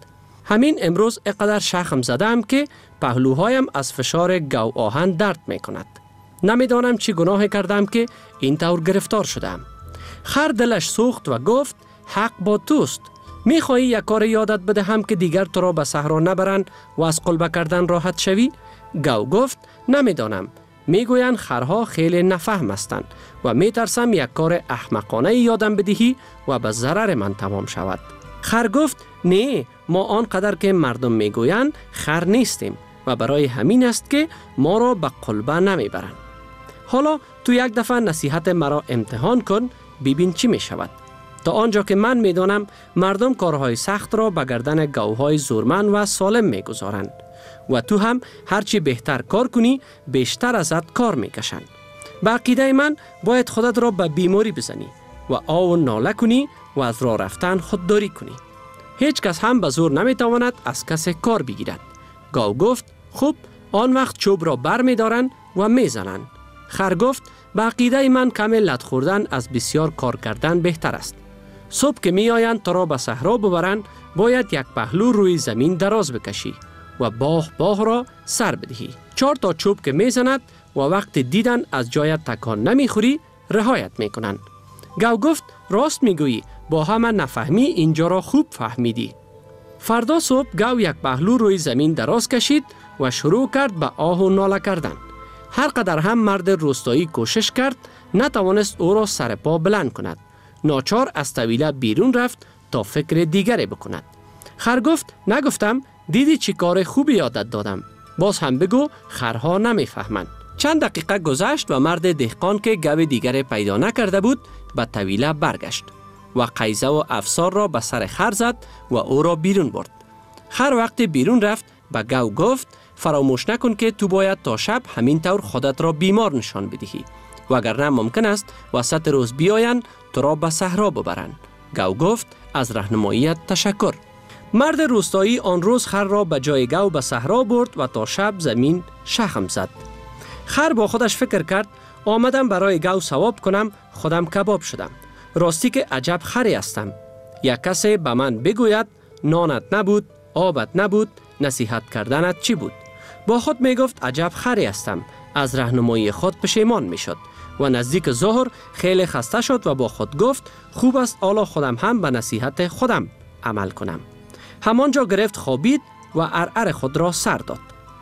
همین امروز اقدر شخم زدم که پهلوهایم از فشار گاو آهن درد می کند. نمیدانم چی گناه کردم که این طور گرفتار شدم. خر دلش سوخت و گفت حق با توست. میخواهی یک کار یادت بدهم که دیگر تو را به صحرا نبرند و از قلبه کردن راحت شوی؟ گاو گفت نمیدانم. میگویند خرها خیلی نفهم هستند و میترسم یک کار احمقانه یادم بدهی و به ضرر من تمام شود. خر گفت نه، ما آنقدر که مردم میگویند خر نیستیم و برای همین است که ما را به قلبه نمیبرند. حالا تو یک دفعه نصیحت مرا امتحان کن، ببین چی می شود. تا آنجا که من می دانم مردم کارهای سخت را به گردن گاوهای زورمند و سالم می گذارند و تو هم هرچی بهتر کار کنی بیشتر ازت کار می کشند. به عقیده من باید خودت را به بیماری بزنی و آو و ناله کنی و از راه رفتن خودداری کنی. هیچ کس هم به زور نمی تواند از کس کار بگیرد. گاو گفت خوب، آن وقت چوب را بر می دارند و می زنند. خر گفت به عقیده من کم لت خوردن از بسیار کار کردن بهتر است. صبح که می آیند تو را به صحرا ببرند باید یک پهلو روی زمین دراز بکشی و باه باه را سر بدهی. چهار تا چوب که می زند و وقت دیدن از جایت تکان نمی خوری رهایت می کنند. گاو گفت راست می گویی، با همه نفهمی اینجا را خوب فهمیدی. فردا صبح گاو یک پهلو روی زمین دراز کشید و شروع کرد به آه و ناله کردن. هر قدر هم مرد روستایی کوشش کرد نتوانست او را سر پا بلند کند. ناچار از طویله بیرون رفت تا فکر دیگری بکند. خر گفت نگفتم؟ دیدی چی کار خوبی یادت دادم. باز هم بگو خرها نمیفهمند. چند دقیقه گذشت و مرد دهقان که گاو دیگری پیدا نکرده بود به طویله برگشت و قیزه و افسار را به سر خر زد و او را بیرون برد. خر وقتی بیرون رفت به گاو گفت فراموش نکن که تو باید تا شب همین طور خودت را بیمار نشان بدهی وگرنه ممکن است وسط روز بیایند تو را به صحرا ببرند. گاو گفت از راهنماییت تشکر. مرد روستایی آن روز خر را به جای گاو به صحرا برد و تا شب زمین شخم زد. خر با خودش فکر کرد آمدم برای گاو ثواب کنم، خودم کباب شدم. راستی که عجب خری هستم. یک کسی به من بگوید نانت نبود، آبت نبود، نصیحت کردنت چی بود؟ با خود می گفت عجب خری هستم. از راهنمایی خود پشیمان می شد و نزدیک ظهر خیلی خسته شد و با خود گفت خوب است حالا خودم هم به نصیحت خودم عمل کنم. همانجا گرفت خوابید و ارعر خود را سر داد.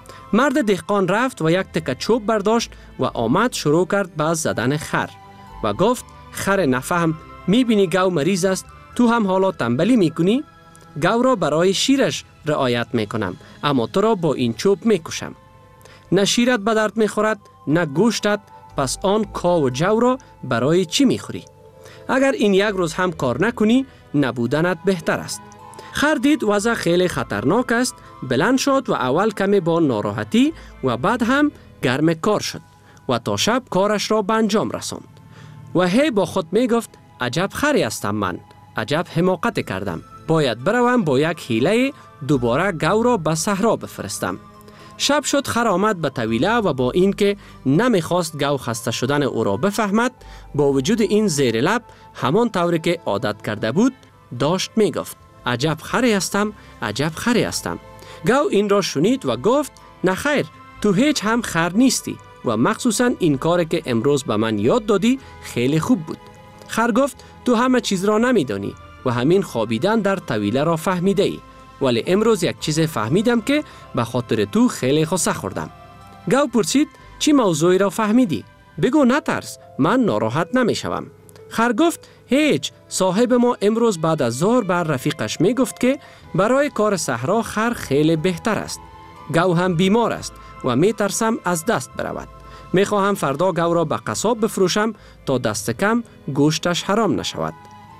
مرد دهقان رفت و یک تکه چوب برداشت و آمد شروع کرد به زدن خر و گفت خر نفهم، می بینی گاو مریض است، تو هم حالا تنبلی می کنی؟ گاو را برای شیرش رعایت می کنم اما تو را با این چوب می کشم. نه شیرت به درد می خورد نه گوشتت، پس آن کا و جو را برای چی می خوری؟ اگر این یک روز هم کار نکنی نبودنت بهتر است. خر دید وضع خیلی خطرناک است، بلند شد و اول کمی با ناراحتی و بعد هم گرم کار شد و تا شب کارش را به انجام رساند و هی با خود می گفت عجب خری هستم من، عجب حماقت کردم، باید بروم با یک حیله دوباره گاو را به صحرا بفرستم. شب شد، خر آمد به طویله و با اینکه نمیخواست گاو خسته شدن او را بفهمد، با وجود این زیر لب همان طوری که عادت کرده بود داشت می گفت عجب خری هستم، عجب خری هستم. گاو این را شنید و گفت نه خیر، تو هیچ هم خر نیستی و مخصوصا این کار که امروز به من یاد دادی خیلی خوب بود. خر گفت تو همه چیز را نمیدانی و همین خوابیدن در طویله را فهمیده ای، ولی امروز یک چیز فهمیدم که به خاطر تو خیلی غصه خوردم. گاو پرسید چی موضوعی را فهمیدی؟ بگو نترس، من ناراحت نمی شوم. خر گفت هیچ، صاحب ما امروز بعد از ظهر بر رفیقش می گفت که برای کار صحرا خر خیلی بهتر است. گاو هم بیمار است و می ترسم از دست برود. می خواهم فردا گاو را به قصاب بفروشم تا دست کم گوشتش حرام نشود.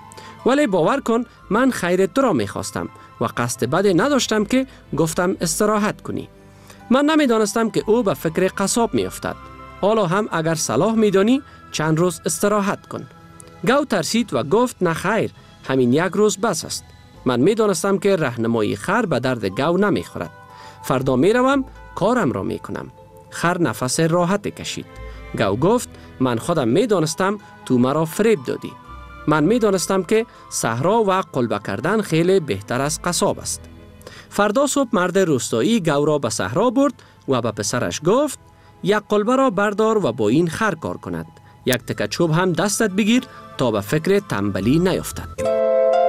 ولی باور کن من خیر تو را می خواستم و قصد بدی نداشتم که گفتم استراحت کنی. من نمی دانستم که او به فکر قصاب می افتد. حالا هم اگر صلاح می دانی چند روز استراحت کن. گاو ترسید و گفت نه خیر، همین یک روز بس است. من می دانستم که راهنمایی خر به درد گاو نمی خورد. فردا می روم کارم را می کنم. خر نفس راحت کشید. گاو گفت من خودم می دانستم تو مرا فریب دادی. من می دانستم که صحرا و قلبه کردن خیلی بهتر از قصاب است. فردا صبح مرد روستایی گاو را به صحرا برد و به پسرش گفت یک قلبه را بردار و با این خر کار کند. یک تکه چوب هم دستت بگیر تا به فکر تنبلی نیفتد.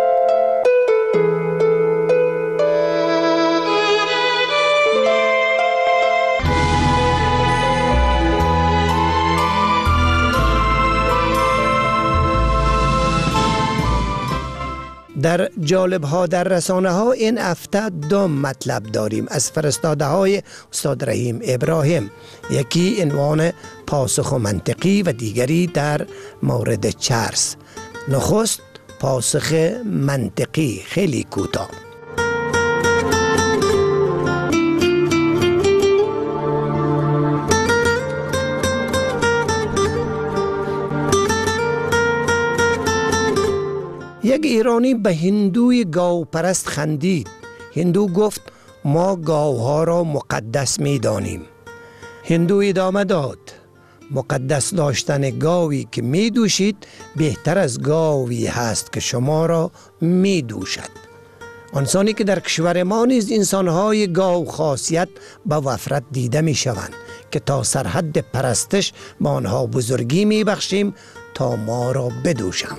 در جالب ها در رسانه ها این هفته دو مطلب داریم از فرستاده های استاد رحیم ابراهیم. یکی عنوان پاسخ منطقی و دیگری در مورد چرس. نخست پاسخ منطقی، خیلی کوتاه. یک ایرانی به هندوی گاو پرست خندید. هندو گفت ما گاوها را مقدس می دانیم. هندو ادامه داد مقدس داشتن گاوی که می دوشید بهتر از گاوی هست که شما را می دوشد. آنسانی که در کشور ما نیز انسانهای گاو خاصیت به وفرت دیده می شوند که تا سرحد پرستش با آنها بزرگی می بخشیم تا ما را بدوشند.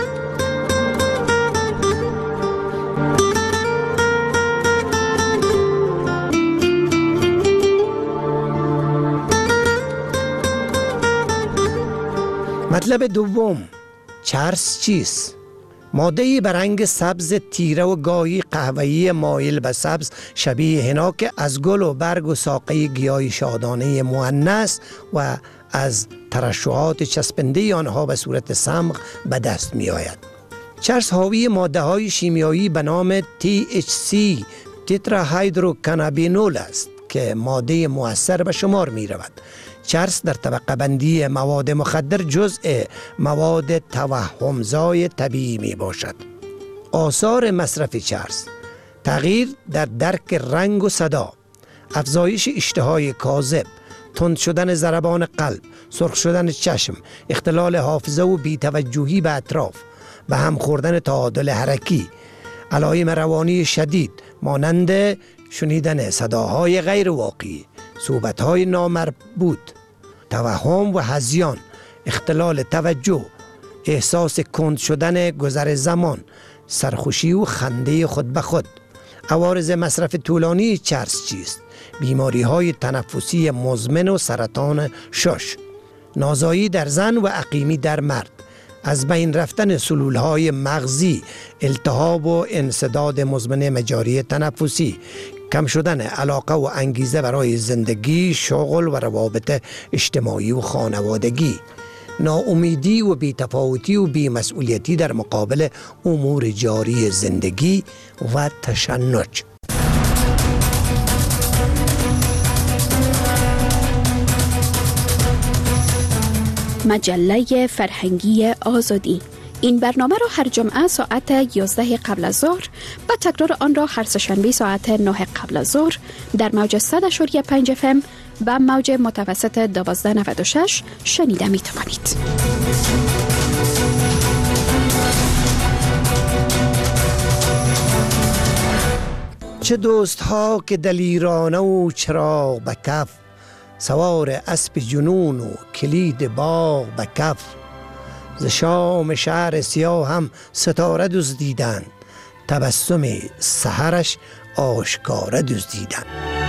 مطلب دوم، چرس چیست؟ ماده‌ای به رنگ سبز تیره و گاهی قهوه‌ای مایل به سبز شبیه حنا که از گل و برگ و ساقه گیاه شادانه مؤنث و از ترشحات چسبنده آنها به صورت صمغ به دست می آید. چرس حاوی ماده‌های شیمیایی به نام تی اچ سی تتراهیدروکانابینول است که ماده مؤثر به شمار می رود. چرس در طبقه بندی مواد مخدر جزء مواد توهمزای طبیعی می باشد. آثار مصرف چرس: تغییر در درک رنگ و صدا، افزایش اشتهای کاذب، تند شدن ضربان قلب، سرخ شدن چشم، اختلال حافظه و بی‌توجهی به اطراف، به هم خوردن تعادل حرکی، علائم روانی شدید مانند شنیدن صداهای غیر واقعی، صحبت‌های نامربوط، توهم و هذیان، اختلال توجه، احساس کند شدن گذر زمان، سرخوشی و خنده خود به خود. عوارض مصرف طولانی چرس چیست؟ بیماری‌های تنفسی مزمن و سرطان شش، نازایی در زن و عقیمی در مرد، از بین رفتن سلولهای مغزی، التهاب و انسداد مزمن مجاری تنفسی، کم شدن علاقه و انگیزه برای زندگی، شغل و روابط اجتماعی و خانوادگی، ناامیدی و بی‌تفاوتی و بی‌مسئولیتی در مقابل امور جاری زندگی و تشنج. مجله فرهنگی آزادی. این برنامه را هر جمعه ساعت یازده قبل از ظهر و تکرار آن را هر سه‌شنبه ساعت نه قبل از ظهر در موج صد و پنج اف ام و موج متوسط دوازده نود و شش شنیده می توانید. چه دوست ها که دلیرانه و چراغ به کف، سوار اسب جنون و کلید باغ به کف، ز شام شهر سیاه هم ستاره دزدیدند، تبسم سحرش آشکاره دزدیدند.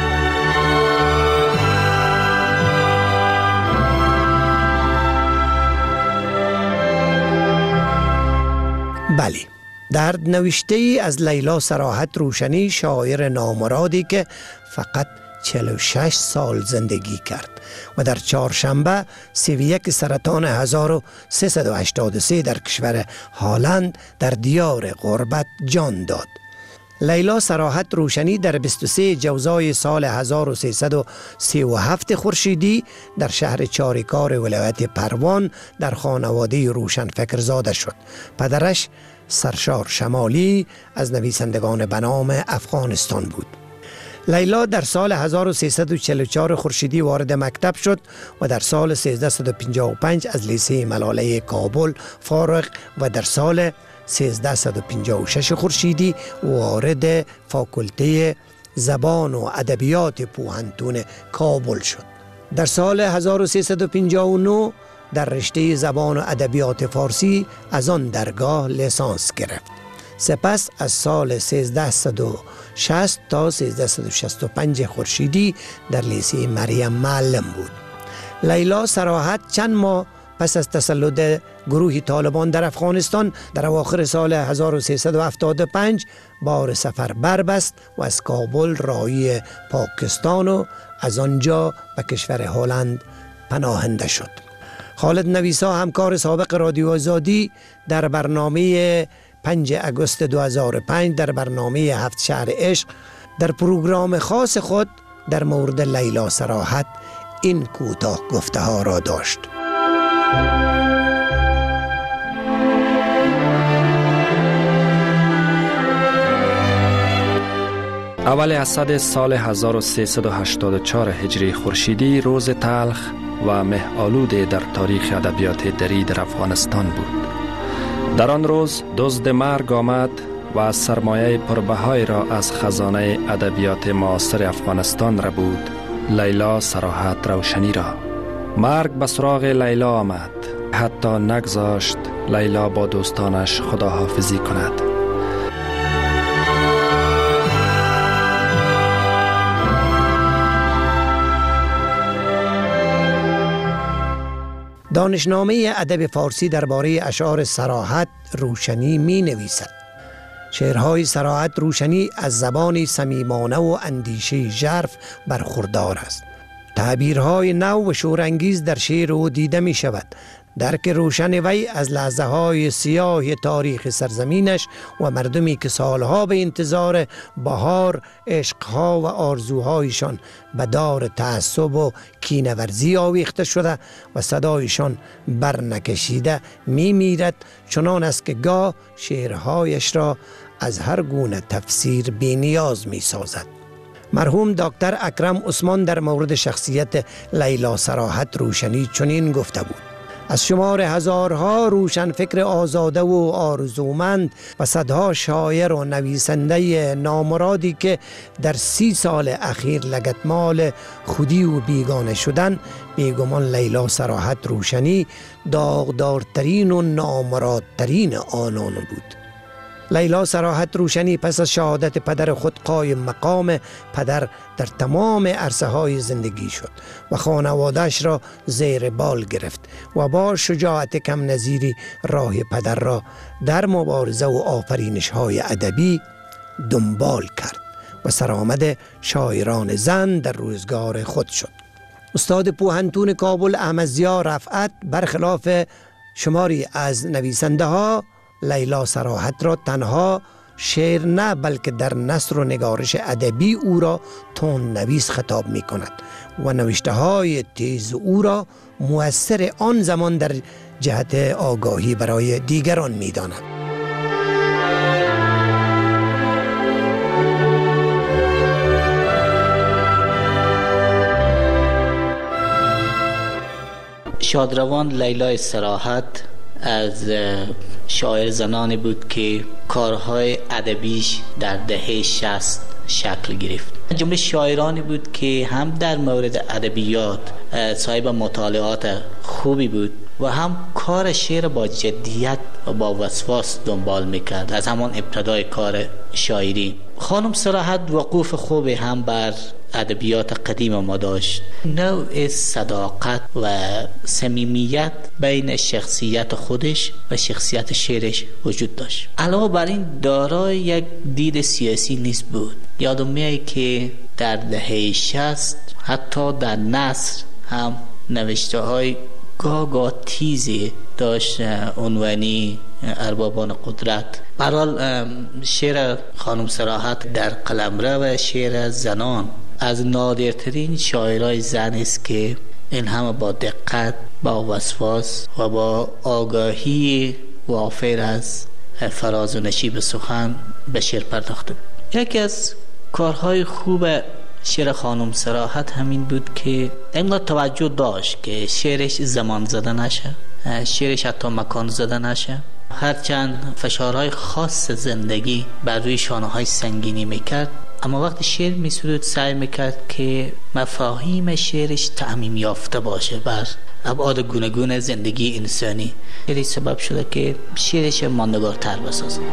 بله، در نوشته ای از لیلا صراحت روشنی، شاعر نامرادی که فقط چهل و شش سال زندگی کرد و در چهارشنبه سی و یک سرطان هزار و سیصد و هشتاد و سه در کشور هالند در دیار غربت جان داد. لیلا صراحت روشنی در بیست و سه جوزای سال هزار و سیصد و سی و هفت خورشیدی در شهر چاریکار ولایت پروان در خانواده روشنفکر زاده شد. پدرش سرشار شمالی از نویسندگان به نام افغانستان بود. لیلا در سال هزار و سیصد و چهل و چهار خورشیدی وارد مکتب شد و در سال سیزده و پنجاه و پنج از لیسه ملاله کابل فارغ و در سال سیزده و پنجاه و شش خورشیدی وارد فاکولته زبان و ادبیات پوهنتون کابل شد. در سال هزار و سیصد و پنجاه و نه در رشته زبان و ادبیات فارسی از آن درگاه لیسانس گرفت. سپس از سال سیزده و شصت تا سیزده و شصت و پنج خورشیدی در لیسه مریم معلم بود. لیلا صراحت چند ماه پس از تسلط گروه طالبان در افغانستان در اواخر سال هزار و سیصد و هفتاد و پنج بار سفر بربست و از کابل راهی پاکستان و از آنجا به کشور هلند پناهنده شد. خالد نویسا همکار سابق رادیو آزادی در برنامه پنج آگوست دو هزار و پنج در برنامه هفت شهر عشق در پروگرام خاص خود در مورد لیلا صراحت این کوتاه گفته ها را داشت. اول اسد سال هزار و سیصد و هشتاد و چهار هجری خورشیدی روز تلخ و مه آلوده در تاریخ ادبیات دری در افغانستان بود. در آن روز دزد مرگ آمد و سرمایه پربهای را از خزانه ادبیات معاصر افغانستان را بود، لیلا صراحت روشنی را. مرگ به سراغ لیلا آمد، حتی نگذاشت لیلا با دوستانش خداحافظی کند. دانشنامه ادب فارسی درباره اشعار صراحت روشنی می نویسد. شعرهای صراحت روشنی از زبانی صمیمانه و اندیشه ژرف برخوردار است. تعبیرهای نو و شورانگیز در شعر او دیده می شود. درک روشن وی از لحظه های سیاه تاریخ سرزمینش و مردمی که سالها به انتظار بهار عشقها و آرزوهایشان به دار تعصب و کینه‌ورزی آویخته شده و صدایشان برنکشیده می میرد، چنان است که گاه شعرهایش را از هر گونه تفسیر بی نیاز می سازد. مرحوم دکتر اکرم عثمان در مورد شخصیت لیلا صراحت روشنی چنین گفته بود: از شمار هزارها روشن فکر آزاده و آرزومند و صدها شاعر و نویسنده نامرادی که در سی سال اخیر لگدمال خودی و بیگانه شدن، بیگمان لیلا صراحت روشنی داغدارترین و نامرادترین آنان بود. لیلا صراحت روشنی پس از شهادت پدر خود قایم مقام پدر در تمام عرصه های زندگی شد و خانواده‌اش را زیر بال گرفت و با شجاعت کم نظیری راه پدر را در مبارزه و آفرینش های ادبی دنبال کرد و سرآمد شاعران زن در روزگار خود شد. استاد پوهنتون کابل احمد ضیا رفعت برخلاف شماری از نویسنده ها لیلا صراحت را تنها شعر نه بلکه در نثر و نگارش ادبی او را تون نویس خطاب می کند و نوشته های تیز او را مؤثر آن زمان در جهت آگاهی برای دیگران می داند. شادروان لیلا صراحت از شاعر زنانی بود که کارهای ادبیش در دهه شصت شکل گرفت. جمله شاعرانی بود که هم در مورد ادبیات صاحب مطالعات خوبی بود و هم کار شعر با جدیت و با وسواس دنبال میکرد از همان ابتدای کار شاعری. خانم صراحت وقوف خوبی هم بر ادبیات قدیم ما داشت. نوع صداقت و صمیمیت بین شخصیت خودش و شخصیت شعرش وجود داشت. علاوه بر این دارای یک دید سیاسی نیست بود. یادم میاد که در دهه شصت حتی در نثر هم نوشته های گاگا تیزی داشت عنوانی اربابان قدرت. برحال شعر خانم صراحت در قلمرو و شعر زنان از نادرترین شاعرای زن است که این همه با دقت، با وسواس و با آگاهی وافر از فراز و نشیب سخن به شعر پرداخته. یکی از کارهای خوب شعر خانم صراحت همین بود که اینقدر توجه داشت که شعرش زمان زده نشه، شعرش حتی مکان زده نشه هرچند فشارهای خاص زندگی بر روی شانه‌های سنگینی میکرد، اما وقتی شعر میسرود سعی میکرد که مفاهیم شعرش تعمیم یافته باشه بر ابعاد گوناگون زندگی انسانی. خیلی سبب شده که شعرش ماندگارتر بسازه.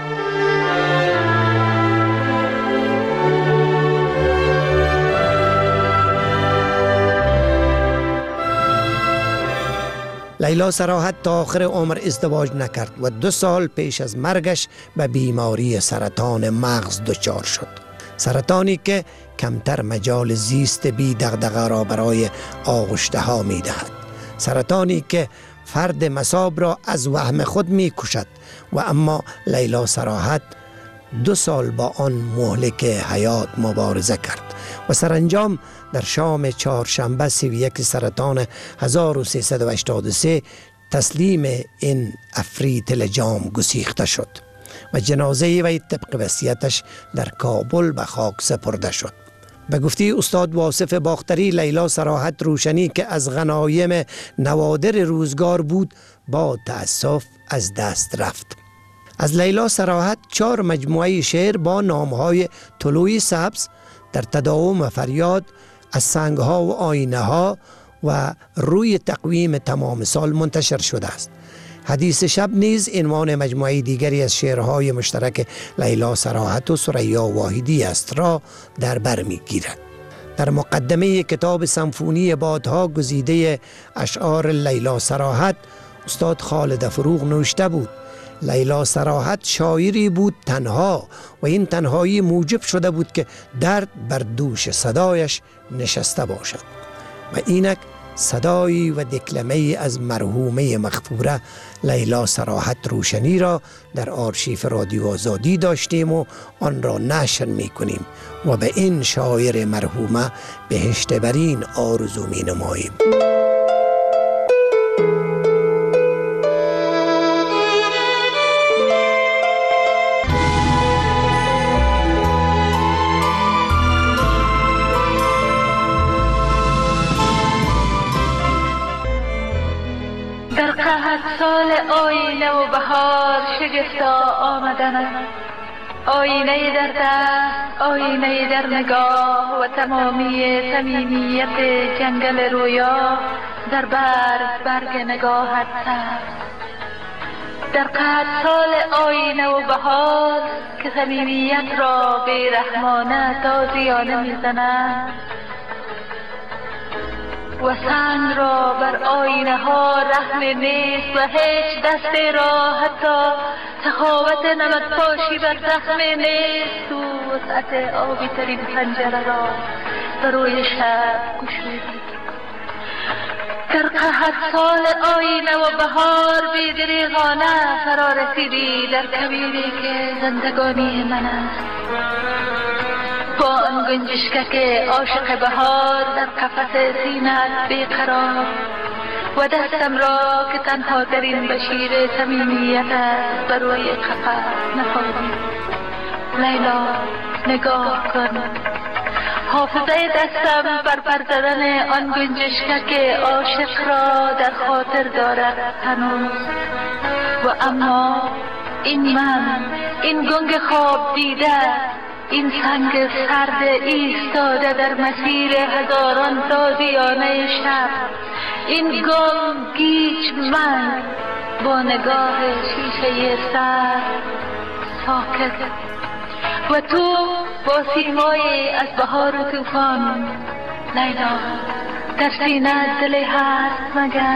لیلا صراحت تا آخر عمر ازدواج نکرد و دو سال پیش از مرگش به بیماری سرطان مغز دچار شد. سرطانی که کمتر مجال زیست بی دغدغه را برای آغشته ها می دهد. سرطانی که فرد مصاب را از وهم خود می کشد و اما لیلا صراحت دو سال با آن مهلک حیات مبارزه کرد و سرانجام در شام چهارشنبه سی و یک سرطان هزار و سیصد و هشتاد و سه تسلیم این افریت لجام گسیخته شد و جنازه وی طبق وصیتش در کابل به خاک سپرده شد. به گفته استاد واصف باختری، لیلا صراحت روشنی که از غنایم نوادر روزگار بود با تأسف از دست رفت. از لیلا صراحت چهار مجموعه شعر با نامهای طلوع سبز، در تداوم و فریاد، از سنگها و آینه ها و روی تقویم تمام سال منتشر شده است. حدیث شب نیز عنوان مجموعه دیگری از شعرهای مشترک لیلا صراحت و ثریا واحدی است را در بر می‌گیرد. در مقدمه کتاب سمفونی بادها گزیده اشعار لیلا صراحت، استاد خالد فروغ نوشته بود: لیلا صراحت شاعری بود تنها و این تنهایی موجب شده بود که درد بر دوش صدایش نشسته باشد. و اینک صدایی و دکلمه از مرحومه مغفوره لیلا صراحت روشنی را در آرشیف رادیو آزادی داشتیم و آن را نشر می کنیم و به این شاعر مرحومه بهشت برین آرزو می نماییم. سال آینه و بهار شگفتا آمدن است، آینه در دست، آینه در نگاه و تمامی صمیمیت جنگل رویا در برگ برگ نگاهت سبز. در قد سال آینه و بهار که صمیمیت را بیرحمانه تازیانه میزند و سنگ را بر آینه ها رحم نیست و هیچ دسته را حتی تخاوت نمک پاشی بر زخم نیست و وسعت آبی ترین پنجره را بر روی شب گشودی. در قهر سال آینه و بهار بی‌دریغانه فرا رسیدی در کویری که زندگانی من است. با آن گنجشکک عاشق بهار در قفس سینه‌ات بیقرار و دستم را که تنها ترین بشیر صمیمیتت بر روی قفس نهادی. لیلا نگاه کن، حافظه دستم بر پر زدن آن گنجشکک عاشق را در خاطر دارد هنوز. و اما این من، این گنگ خواب دیده، این سنگ سرد ایستاده در مسیر هزاران تازیانه شب، این گم گیج من با نگاه شیشه سر ساکت و تو با سیمای از بهار و طوفان. لیلا در سینه دلی هست مگر؟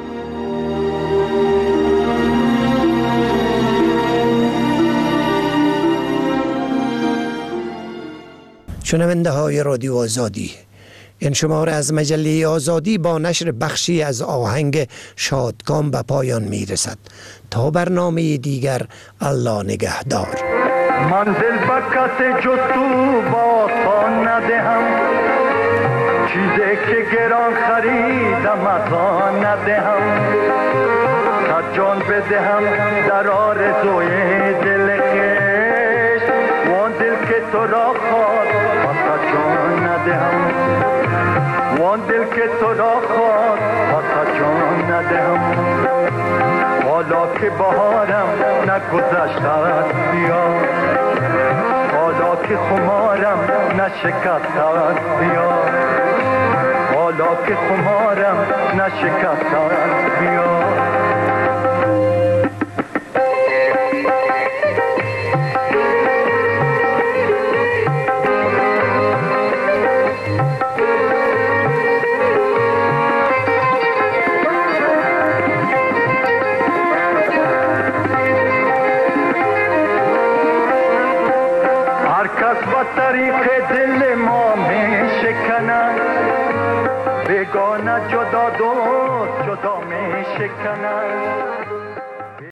شنونده های رادیو آزادی، این شماره از مجله آزادی با نشر بخشی از آهنگ شادکام به پایان می رسد. تا برنامه دیگر، الله نگهدار. من دل به کس جز تو باطان ندهم، چیزی که گران خریدم از آن ندهم. صد جان بدهم در آرزوی دل خویش، وان دل که تو را خواست واسه جان ندهم. وان دل که تو را خواست واسه جان ندهم. حالا که بهارم نگذشته است بیا، حالا که خمارم نشکسته است بیا، حالا که خمارم نشکسته است بیا. طریق دل